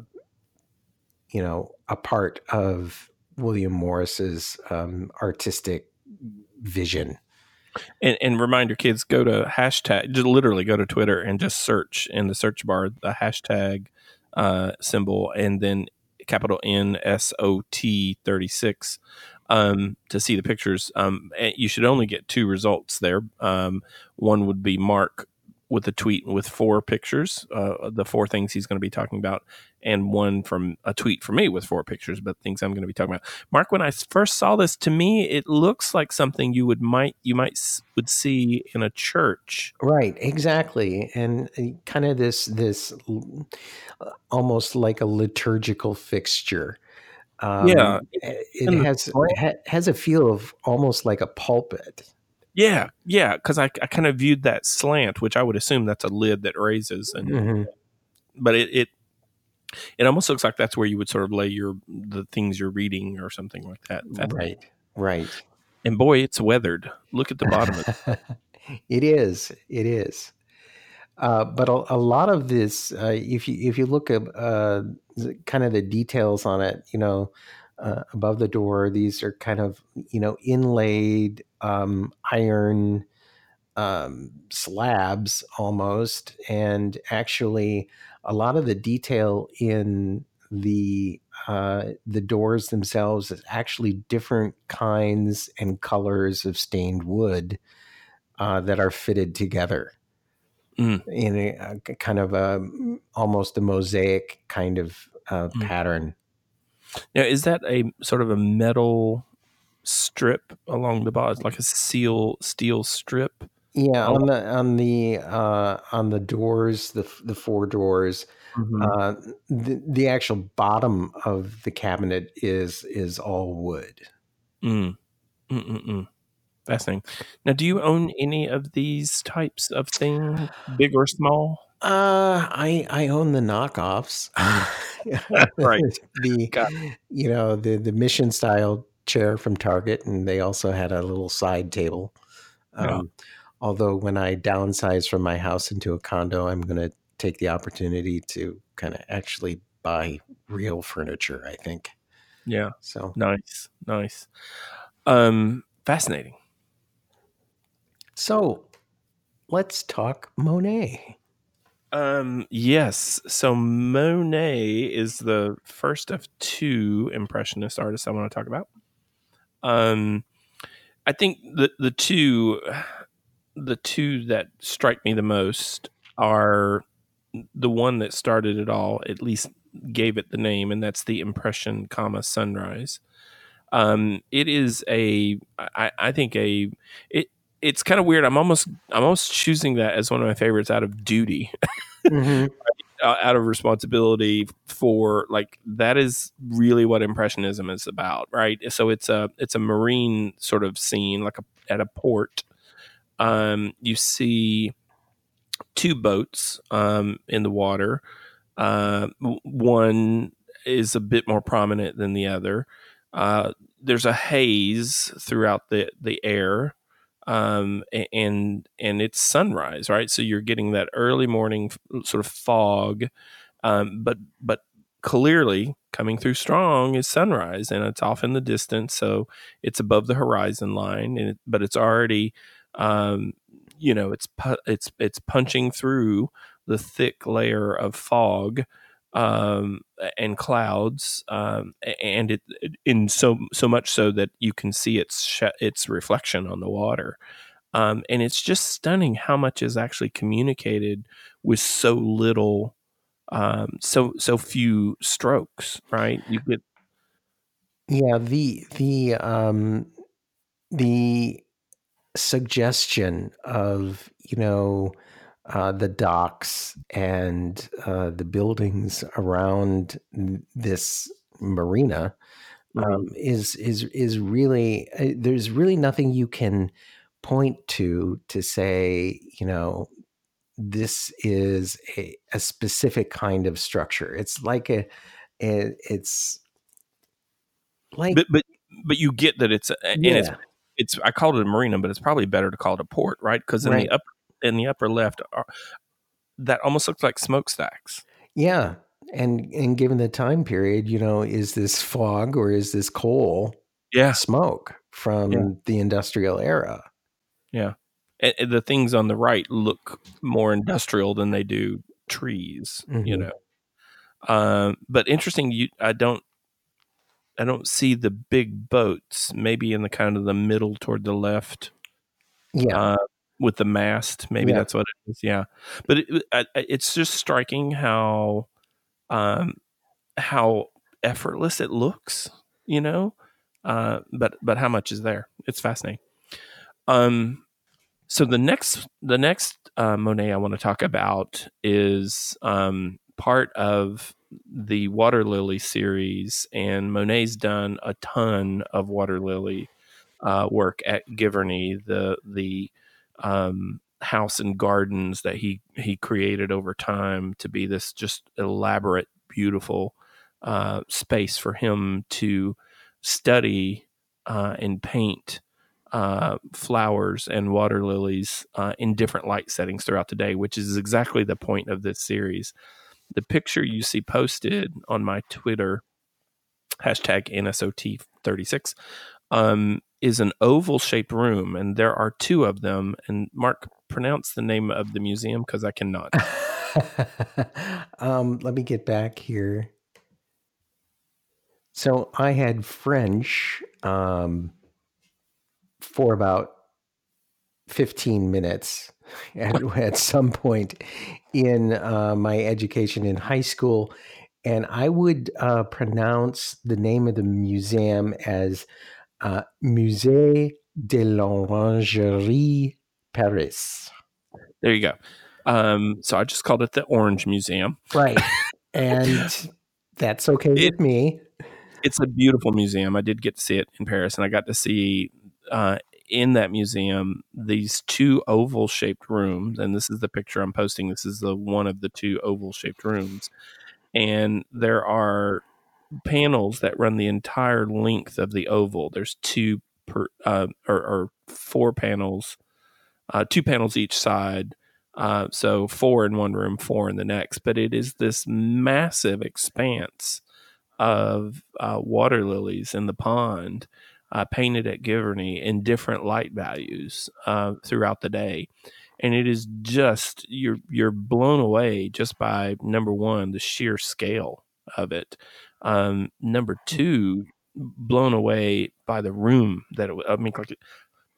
S2: you know, a part of William Morris's um, artistic vision.
S1: And, and remind your kids, go to hashtag, just literally go to Twitter and just search in the search bar the hashtag uh, symbol and then capital N S O T thirty-six um, to see the pictures. Um, you should only get two results there. Um, one would be Mark with a tweet with four pictures, uh, the four things he's going to be talking about, and one from a tweet from me with four pictures, but things I'm going to be talking about. Mark, when I first saw this, to me, it looks like something you would might you might would see in a church.
S2: Right, exactly, and uh, kind of this this uh, almost like a liturgical fixture.
S1: Yeah,
S2: Um, it
S1: in the
S2: has
S1: slant.
S2: ha, has a feel of almost like a pulpit.
S1: Yeah, yeah, because I, I kind of viewed that slant, which I would assume that's a lid that raises, and
S2: Mm-hmm.
S1: but it, it it almost looks like that's where you would sort of lay your the things you're reading or something like that.
S2: Right, right.
S1: And boy, it's weathered. Look at the bottom of it.
S2: It is. It is. Uh, but a, a lot of this, uh, if you if you look at uh, kind of the details on it, you know, uh, above the door, these are kind of you know inlaid um, iron um, slabs almost, and actually a lot of the detail in the uh, the doors themselves is actually different kinds and colors of stained wood uh, that are fitted together
S1: Mm,
S2: in a, a kind of a almost a mosaic kind of uh,
S1: mm.
S2: pattern.
S1: Now, is that a sort of a metal strip along the bottom, like a seal steel strip?
S2: Yeah,
S1: Along,
S2: on the on the uh, on the doors, the the four doors,
S1: Mhm.
S2: uh, the the actual bottom of the cabinet is is all wood.
S1: mm, mm, mm, mm. Fascinating. Now, do you own any of these types of things, big or small?
S2: Uh, I I own the knockoffs.
S1: Right.
S2: the
S1: Got
S2: you know the the mission style chair from Target, and they also had a little side table.
S1: yeah.
S2: Um, although when I downsize from my house into a condo, I'm going to take the opportunity to kind of actually buy real furniture, I think.
S1: Yeah.
S2: So,
S1: Nice. Nice. Um, fascinating.
S2: so let's talk Monet.
S1: Um, yes. So Monet is the first of two impressionist artists I want to talk about. Um, I think the the two the two that strike me the most are the one that started it all, at least gave it the name, and that's the Impression, comma Sunrise. Um, it is a, I, I think a, it, it's kind of weird. I'm almost, I'm almost choosing that as one of my favorites out of duty,
S2: Mm-hmm.
S1: uh, out of responsibility for like that is really what Impressionism is about, right? So it's a, it's a marine sort of scene, like a, at a port. Um, you see two boats um, in the water. Uh, one is a bit more prominent than the other. Uh, there's a haze throughout the the air, um, and and it's sunrise, right? So you're getting that early morning sort of fog, um, but but clearly coming through strong is sunrise, and it's off in the distance, so it's above the horizon line, and it, but it's already, um, you know, it's pu- it's it's punching through the thick layer of fog um, and clouds, um, and it in so so much so that you can see its sh- its reflection on the water, um, and it's just stunning how much is actually communicated with so little, um, so so few strokes. Right? You get
S2: Yeah, the the um the suggestion of, you know, uh, the docks and uh, the buildings around this marina um,
S1: mhm.
S2: is is is really uh, there's really nothing you can point to to say, you know, this is a, a specific kind of structure. It's like a, a it's like
S1: but but but you get that it's a- and it's
S2: yeah,
S1: it's I called it a marina, but it's probably better to call it a port, right? Because in the
S2: right.
S1: upper in the upper left, are, that almost looks like smokestacks.
S2: Yeah. And and given the time period, you know, is this fog or is this coal
S1: Yeah,
S2: smoke
S1: yeah,
S2: from the industrial era?
S1: yeah. And, and the things on the right look more industrial than they do trees, you
S2: Hmm.
S1: know. Um, but interesting, you I don't I don't see the big boats. Maybe in the kind of the middle toward the left,
S2: Yeah.
S1: uh, with the mast. Maybe
S2: Yeah.
S1: that's what it is. Yeah, but it, I, it's just striking how um, how effortless it looks. You know, uh, but but how much is there? It's fascinating. Um, so the next the next uh, Monet I want to talk about is um, part of the Water Lily series, and Monet's done a ton of Water Lily uh, work at Giverny, the the um, house and gardens that he he created over time to be this just elaborate, beautiful uh, space for him to study uh, and paint uh, flowers and water lilies uh, in different light settings throughout the day, which is exactly the point of this series. The picture you see posted on my Twitter, hashtag N S O T thirty-six, um, is an oval shaped room, and there are two of them. And Mark, pronounce the name of the museum because I cannot.
S2: um, let me get back here. So I had French um, for about fifteen minutes at, at some point in uh, my education in high school. And I would uh, pronounce the name of the museum as uh, Musée de l'Orangerie Paris.
S1: There you go. Um, so I just called it the Orange Museum.
S2: Right. And that's okay
S1: It,
S2: with me.
S1: it's a beautiful museum. I did get to see it in Paris, and I got to see uh, in that museum these two oval shaped rooms. And this is the picture I'm posting. This is the one of the two oval shaped rooms. And there are panels that run the entire length of the oval. There's two per uh, or, or four panels, uh, two panels each side. Uh, so four in one room, four in the next. But it is this massive expanse of uh, water lilies in the pond, uh, painted at Giverny in different light values uh, throughout the day. And it is just you're you're blown away just by number one, the sheer scale of it. Um, number two, blown away by the room that it, I mean, like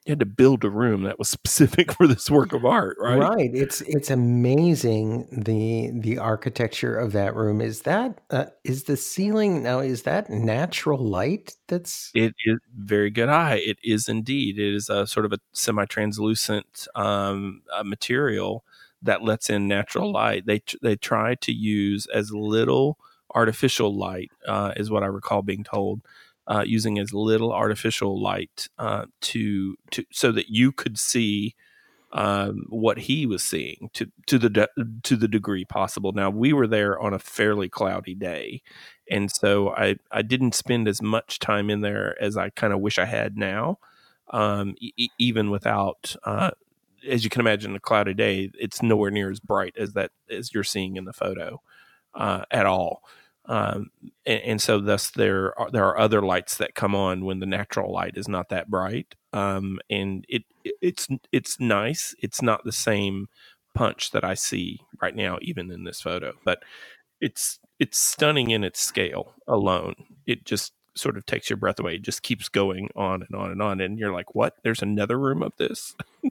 S1: you had to build a room that was specific for this work of art, right?
S2: Right. It's it's amazing the the architecture of that room. Is that uh, is the ceiling now? Is that natural light? That's
S1: It is very good eye. It is indeed. It is a sort of a semi-translucent um, uh, material that lets in natural light. They they try to use as little artificial light, uh, is what I recall being told, uh, using as little artificial light uh, to to so that you could see um, what he was seeing to to the de- to the degree possible. Now we were there on a fairly cloudy day, and so I I didn't spend as much time in there as I kind of wish I had now. Um, e- even without, uh, as you can imagine, a cloudy day, it's nowhere near as bright as that as you're seeing in the photo uh, at all. Um, and, and so thus there are, there are other lights that come on when the natural light is not that bright. Um, and it, it it's it's nice. It's not the same punch that I see right now, even in this photo, but it's it's stunning in its scale alone. It just sort of takes your breath away. It just keeps going on and on and on, and you're like, "What? There's another room of this."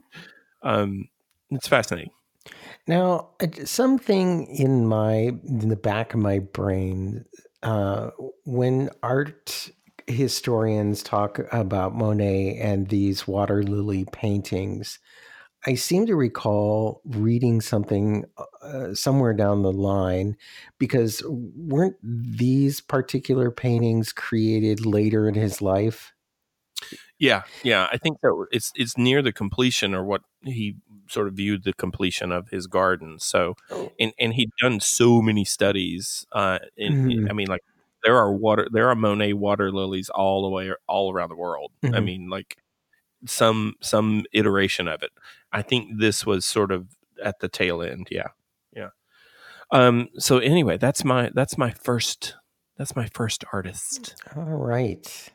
S1: um, it's fascinating.
S2: now uh, something in my in the back of my brain uh, when art historians talk about Monet and these water lily paintings. I seem to recall reading something uh, somewhere down the line, because weren't these particular paintings created later in his life?
S1: Yeah, yeah, I think that it's it's near the completion, or what he sort of viewed the completion of his garden. So,
S2: Oh.
S1: and and he'd done so many studies. Uh, in, in
S2: Mhm.
S1: I mean, like there are water, there are Monet water lilies all the way all around the world. I
S2: Mhm.
S1: mean, like some some iteration of it. I think this was sort of at the tail end. Yeah, yeah. Um. So anyway, that's my that's my first that's my first artist.
S2: All right.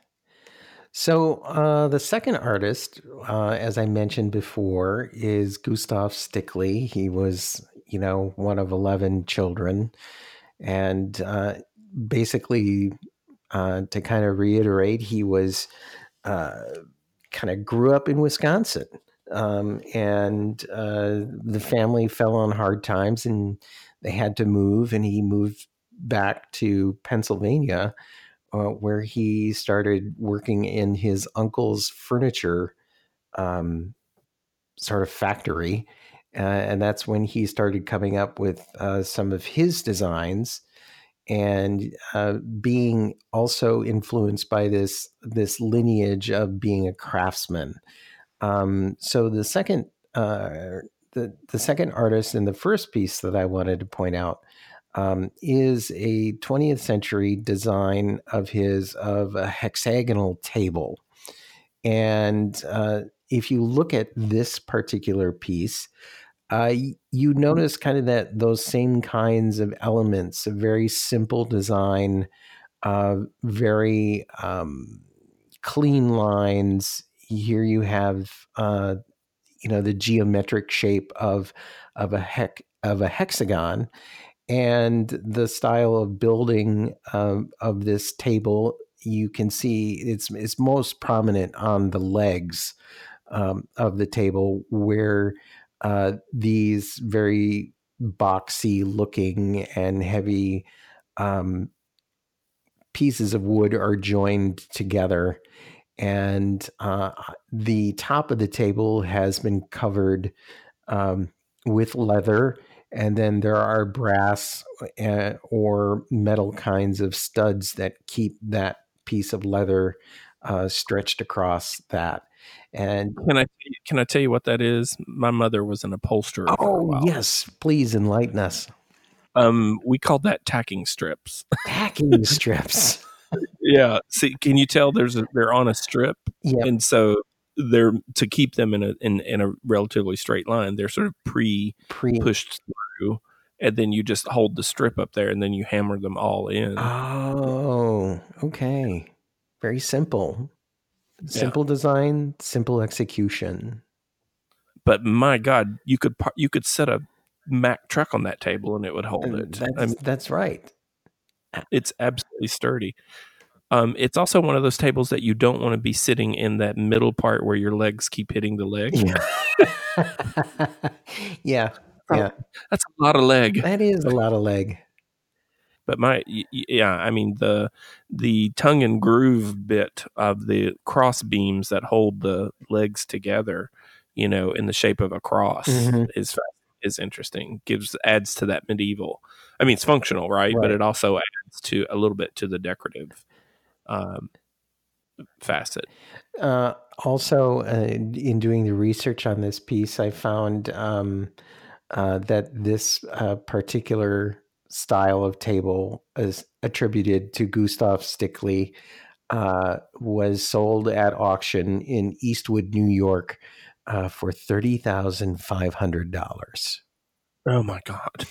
S2: So uh, the second artist, uh, as I mentioned before, is Gustav Stickley. He was, you know, one of eleven children, and uh, basically, uh, to kind of reiterate, he was uh, kind of grew up in Wisconsin. Um, and uh, the family fell on hard times and they had to move, and he moved back to Pennsylvania, uh, where he started working in his uncle's furniture um, sort of factory. Uh, and that's when he started coming up with uh, some of his designs, and uh, being also influenced by this this lineage of being a craftsman. Um, so the second uh, the the second artist in the first piece that I wanted to point out um, is a twentieth century design of his of a hexagonal table. And uh, if you look at this particular piece, uh, you notice kind of that those same kinds of elements, a very simple design, uh, very um, clean lines. Here you have, uh, you know, the geometric shape of of a hex of a hexagon, and the style of building um, of this table. You can see it's it's most prominent on the legs um, of the table, where uh, these very boxy looking and heavy um, pieces of wood are joined together. And uh, the top of the table has been covered um, with leather. And then there are brass uh, or metal kinds of studs that keep that piece of leather uh, stretched across that. And
S1: Can I can I tell you what that is? My mother was an upholsterer for a
S2: oh,
S1: while.
S2: yes, please enlighten us.
S1: Um, we called that tacking strips.
S2: Tacking strips.
S1: Yeah. See, can you tell there's a, they're on a strip,
S2: Yep.
S1: and so they're to keep them in a in, in a relatively straight line. They're sort of pre
S2: Pre.
S1: pushed through, and then you just hold the strip up there, and then you hammer them all in.
S2: Oh, okay. Very simple. Simple
S1: Yeah.
S2: design, simple execution.
S1: But my God, you could par- you could set a Mack truck on that table, and it would hold
S2: And
S1: it. I
S2: that's
S1: mean,
S2: that's right.
S1: it's absolutely sturdy. Um, it's also one of those tables that you don't want to be sitting in that middle part where your legs keep hitting the leg.
S2: Yeah. yeah. Yeah.
S1: That's a lot of leg.
S2: That is a lot of leg.
S1: But my, yeah, I mean, the the tongue and groove bit of the cross beams that hold the legs together, you know, in the shape of a cross mm-hmm. is is interesting. Gives adds to that medieval. I mean, it's functional, right? right? But it also adds to a little bit to the decorative um, facet.
S2: Uh, also, uh, in doing the research on this piece, I found um, uh, that this uh, particular style of table is attributed to Gustav Stickley, uh, was sold at auction in Eastwood, New York, uh, for thirty thousand five hundred dollars.
S1: Oh my God!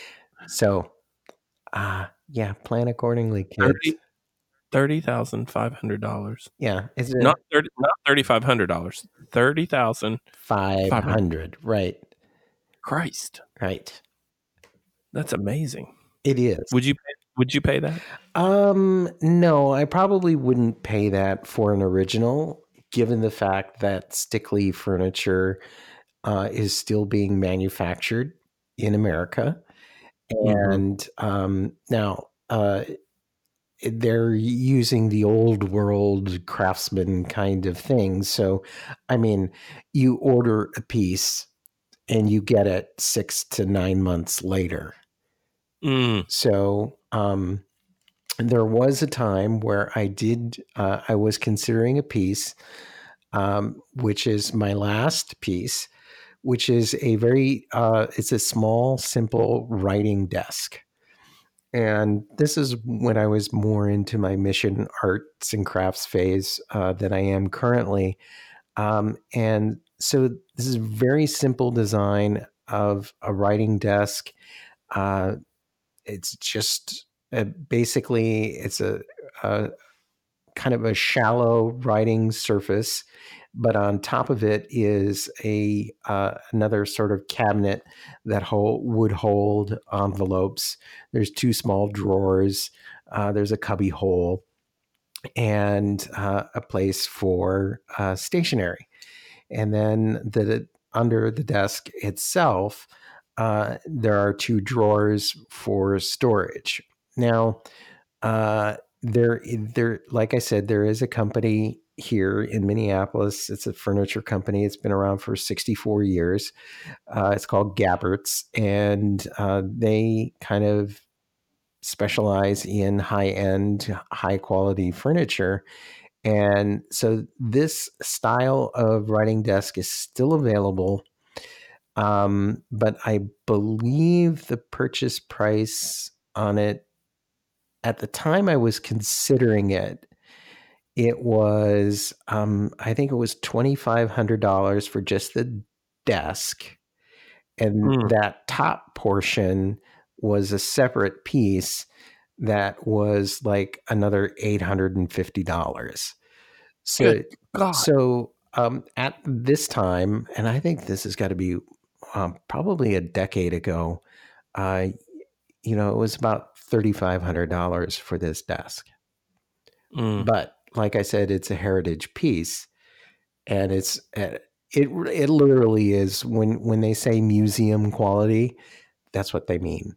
S2: So, uh, yeah, plan accordingly, kids.
S1: Thirty thousand five hundred dollars.
S2: Yeah,
S1: it's a, not thirty, not thirty five hundred dollars. Thirty thousand
S2: five hundred. Right.
S1: Christ.
S2: Right.
S1: That's amazing.
S2: It is.
S1: Would you pay, would you pay that?
S2: Um, no, I probably wouldn't pay that for an original, given the fact that Stickley furniture uh, is still being manufactured in America, and mm-hmm. um, now uh, they're using the old world craftsman kind of thing. So, I mean, you order a piece and you get it six to nine months later.
S1: Mm.
S2: So, um, there was a time where I did, uh, I was considering a piece, um, which is my last piece, which is a very, uh, it's a small, simple writing desk. And this is when I was more into my mission arts and crafts phase uh, than I am currently. Um, and so this is a very simple design of a writing desk. Uh, it's just uh, basically, it's a, a kind of a shallow writing surface, but on top of it is a uh, another sort of cabinet that hold, would hold envelopes. There's two small drawers. Uh, there's a cubby hole and uh, a place for uh, stationery. And then the under the desk itself, uh, there are two drawers for storage. Now, uh, there, there, like I said, there is a company here in Minneapolis. It's a furniture company. It's been around for sixty-four years. Uh, it's called Gabberts, and uh, they kind of specialize in high-end, high-quality furniture. And so this style of writing desk is still available. Um, but I believe the purchase price on it, at the time I was considering it, it was, um, I think it was twenty-five hundred dollars for just the desk. And mm. that top portion was a separate piece that was like another eight hundred fifty dollars. So, so um, at this time, and I think this has got to be um, probably a decade ago, uh, you know, it was about thirty-five hundred dollars for this desk. Mm. But like I said, it's a heritage piece, and it's it it literally is when when they say museum quality, that's what they mean.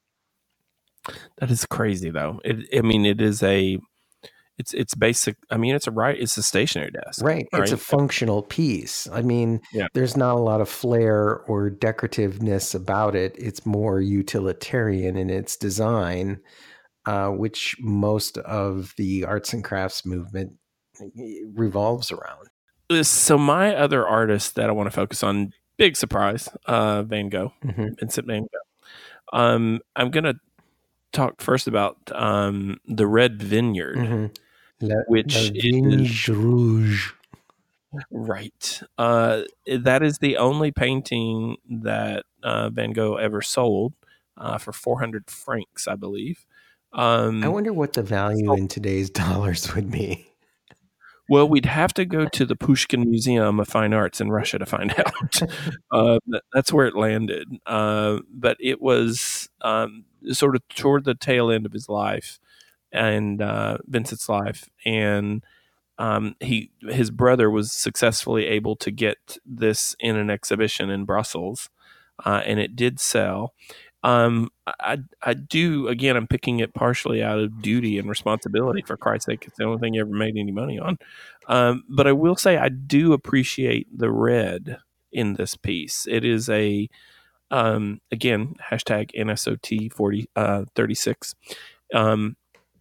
S1: That is crazy, though. It, I mean, it is a, it's it's basic. I mean, it's a right. It's a stationary desk,
S2: right? right? It's a functional piece. I mean, yeah. There's not a lot of flair or decorativeness about it. It's more utilitarian in its design, uh, which most of the arts and crafts movement revolves around.
S1: So my other artist that I want to focus on, big surprise, uh, Van Gogh, mm-hmm. Vincent Van Gogh. Um, I'm gonna talk first about um, the Red Vineyard, mm-hmm.
S2: La,
S1: which
S2: La is Rouge.
S1: Right. Uh, that is the only painting that uh, Van Gogh ever sold uh, for four hundred francs, I believe. Um,
S2: I wonder what the value so, in today's dollars would be.
S1: Well, we'd have to go to the Pushkin Museum of Fine Arts in Russia to find out. uh, that's where it landed. Uh, but it was um, sort of toward the tail end of his life. and uh, Vincent's life, and um, he his brother was successfully able to get this in an exhibition in Brussels, uh, and it did sell. Um, I I do again. I'm picking it partially out of duty and responsibility. For Christ's sake, it's the only thing you ever made any money on. Um, but I will say I do appreciate the red in this piece. It is a um, again hashtag N S O T forty uh, thirty-six. Um,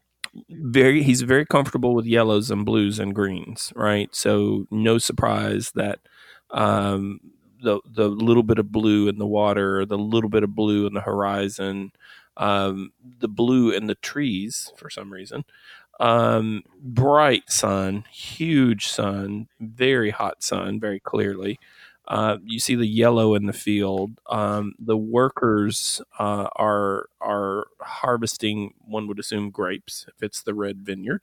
S1: very he's very comfortable with yellows and blues and greens, right? So no surprise that um, the the little bit of blue in the water, the little bit of blue in the horizon, um, the blue in the trees for some reason, um, bright sun, huge sun, very hot sun, very clearly. Uh, you see the yellow in the field. Um, the workers uh, are are harvesting. One would assume grapes if it's the red vineyard,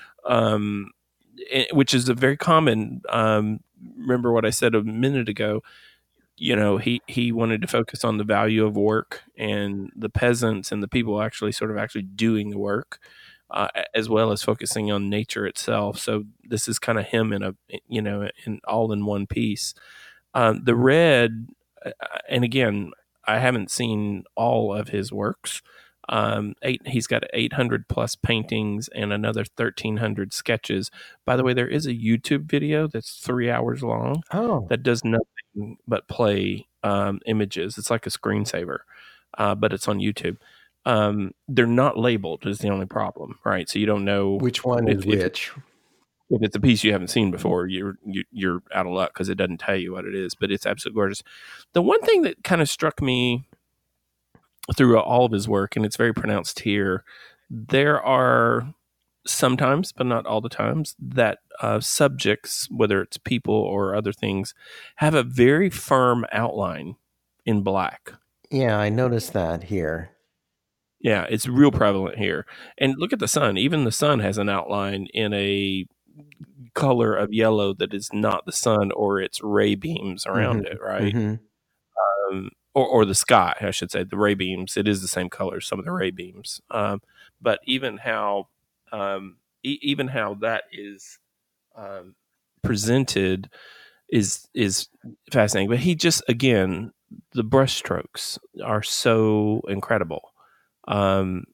S1: um, eh, which is a very common. Um, remember what I said a minute ago. You know, he he wanted to focus on the value of work and the peasants and the people actually sort of actually doing the work, uh, as well as focusing on nature itself. So this is kind of him in a you know in all in one piece. Um, the red, uh, and again, I haven't seen all of his works. Um, eight, he's got eight hundred plus paintings and another thirteen hundred sketches. By the way, there is a YouTube video that's three hours long
S2: Oh,
S1: that does nothing but play um, images. It's like a screensaver, uh, but it's on YouTube. Um, they're not labeled is the only problem, right? So you don't know
S2: which one
S1: if,
S2: is
S1: if
S2: which?
S1: if it's a piece you haven't seen before, you're you, you're out of luck because it doesn't tell you what it is. But it's absolutely gorgeous. The one thing that kind of struck me through all of his work, and it's very pronounced here, there are sometimes, but not all the times, that uh, subjects, whether it's people or other things, have a very firm outline in black.
S2: Yeah, I noticed that here.
S1: Yeah, it's real prevalent here. And look at the sun. Even the sun has an outline in a color of yellow that is not the sun or its ray beams around
S2: Mm-hmm.
S1: it, right?
S2: Mm-hmm.
S1: Um, or, or the sky, I should say, the ray beams. It is the same color as some of the ray beams. Um, but even how, um, e- even how that is um, presented is is fascinating. But he just again, the brushstrokes are so incredible. Um,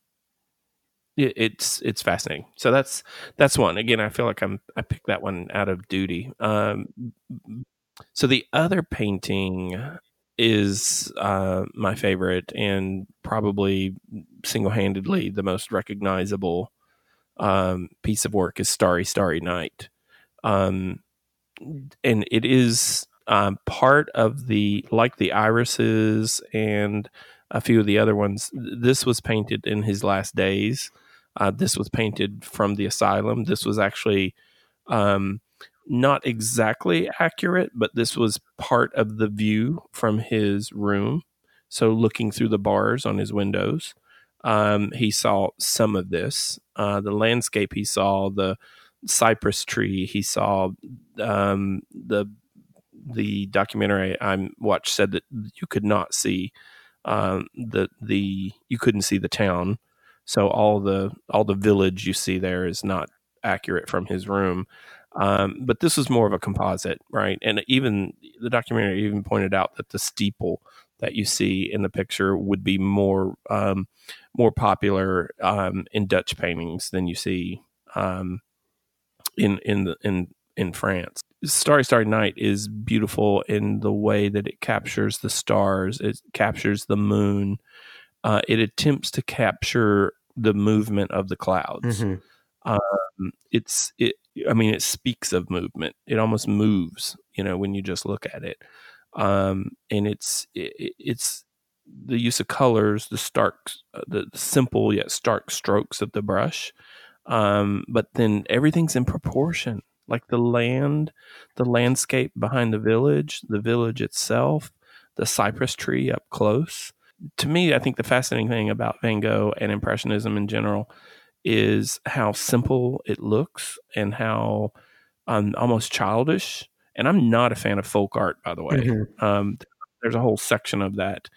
S1: it, it's it's fascinating. So that's that's one. Again, I feel like I'm I picked that one out of duty. Um, so the other painting is uh, my favorite and probably single-handedly the most recognizable um, piece of work is Starry, Starry Night. Um, and it is um, part of the, like the irises and a few of the other ones, this was painted in his last days. Uh, this was painted from the asylum. This was actually um, not exactly accurate, but this was part of the view from his room. So looking through the bars on his windows, um, he saw some of this. Uh, the landscape he saw, the cypress tree he saw, um, the the documentary I watched said that you could not see um, the the you couldn't see the town, so all the all the village you see there is not accurate from his room. Um, but this was more of a composite, right? And even the documentary even pointed out that the steeple that you see in the picture would be more um, more popular um, in Dutch paintings than you see um, in in the in in France. Starry Starry Night is beautiful in the way that it captures the stars, it captures the moon, uh, it attempts to capture the movement of the clouds.
S2: Mm-hmm.
S1: Um, it's it. I mean, it speaks of movement. It almost moves, you know, when you just look at it. Um, and it's it, it's the use of colors, the stark, the simple yet stark strokes of the brush. Um, but then everything's in proportion, like the land, the landscape behind the village, the village itself, the cypress tree up close. To me, I think the fascinating thing about Van Gogh and Impressionism in general is how simple it looks and how um, almost childish. And I'm not a fan of folk art, by the way.
S2: Mm-hmm.
S1: Um, there's a whole section of that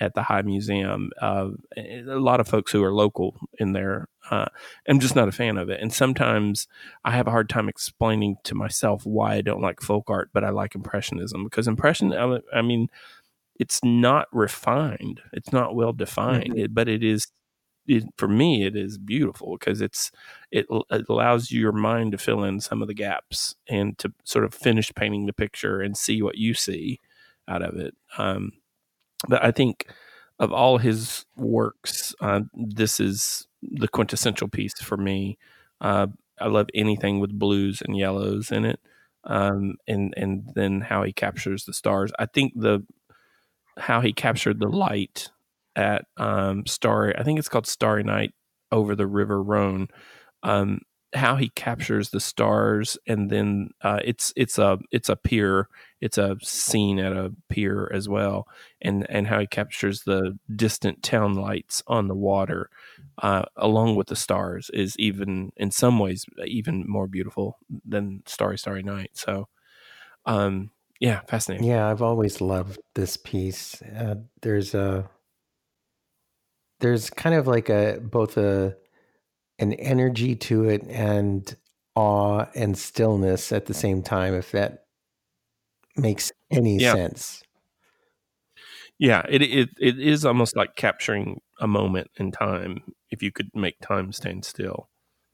S1: at the High Museum. Uh, a lot of folks who are local in there. Uh, I'm just not a fan of it. And sometimes I have a hard time explaining to myself why I don't like folk art, but I like Impressionism, because Impression, I, I mean, it's not refined. It's not well defined, mm-hmm. it, but it is, it, for me, it is beautiful because it's, it, it allows your mind to fill in some of the gaps and to sort of finish painting the picture and see what you see out of it. Um, but I think of all his works, uh, this is the quintessential piece for me. Uh, I love anything with blues and yellows in it. Um, and, and then how he captures the stars. I think the, how he captured the light at, um, Starry, I think it's called Starry Night over the River Rhone. Um, how he captures the stars, and then, uh, it's, it's a, it's a pier. It's a scene at a pier as well. And, and how he captures the distant town lights on the water, uh, along with the stars is even, in some ways, even more beautiful than Starry, Starry Night. So, um, yeah, fascinating.
S2: Yeah, I've always loved this piece. Uh, there's a, there's kind of like a, both a, an energy to it and awe and stillness at the same time, if that makes any
S1: yeah.
S2: sense.
S1: Yeah, it, it it is almost like capturing a moment in time, if you could make time stand still.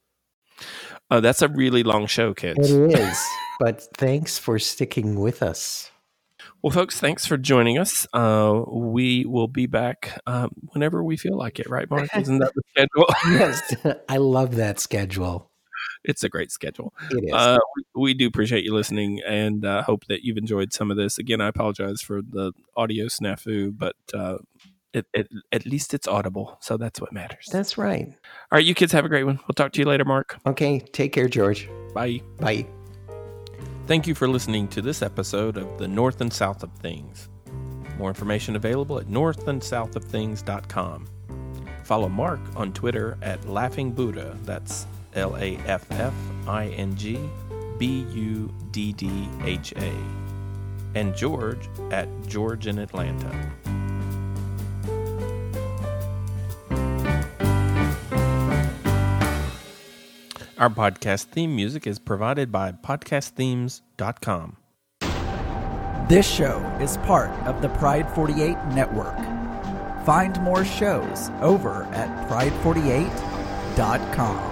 S1: Uh, that's a really long show, kids.
S2: It is, but thanks for sticking with us.
S1: Well, folks, thanks for joining us. Uh, we will be back um, whenever we feel like it, right, Mark? Isn't that the schedule?
S2: Yes, I love that schedule.
S1: It's a great schedule.
S2: It is.
S1: Uh, we, we do appreciate you listening, and uh, hope that you've enjoyed some of this. Again, I apologize for the audio snafu, but uh, it, it, at least it's audible, so that's what matters.
S2: That's right.
S1: All right, you kids have a great one. We'll talk to you later, Mark.
S2: Okay, take care, George.
S1: Bye.
S2: Bye.
S1: Thank you for listening to this episode of The North and South of Things. More information available at north and south of things dot com. Follow Mark on Twitter at Laughing Buddha. That's L A F F I N G B U D D H A. And George at George in Atlanta. Our podcast theme music is provided by podcast themes dot com.
S4: This show is part of the Pride forty-eight Network. Find more shows over at pride forty-eight dot com.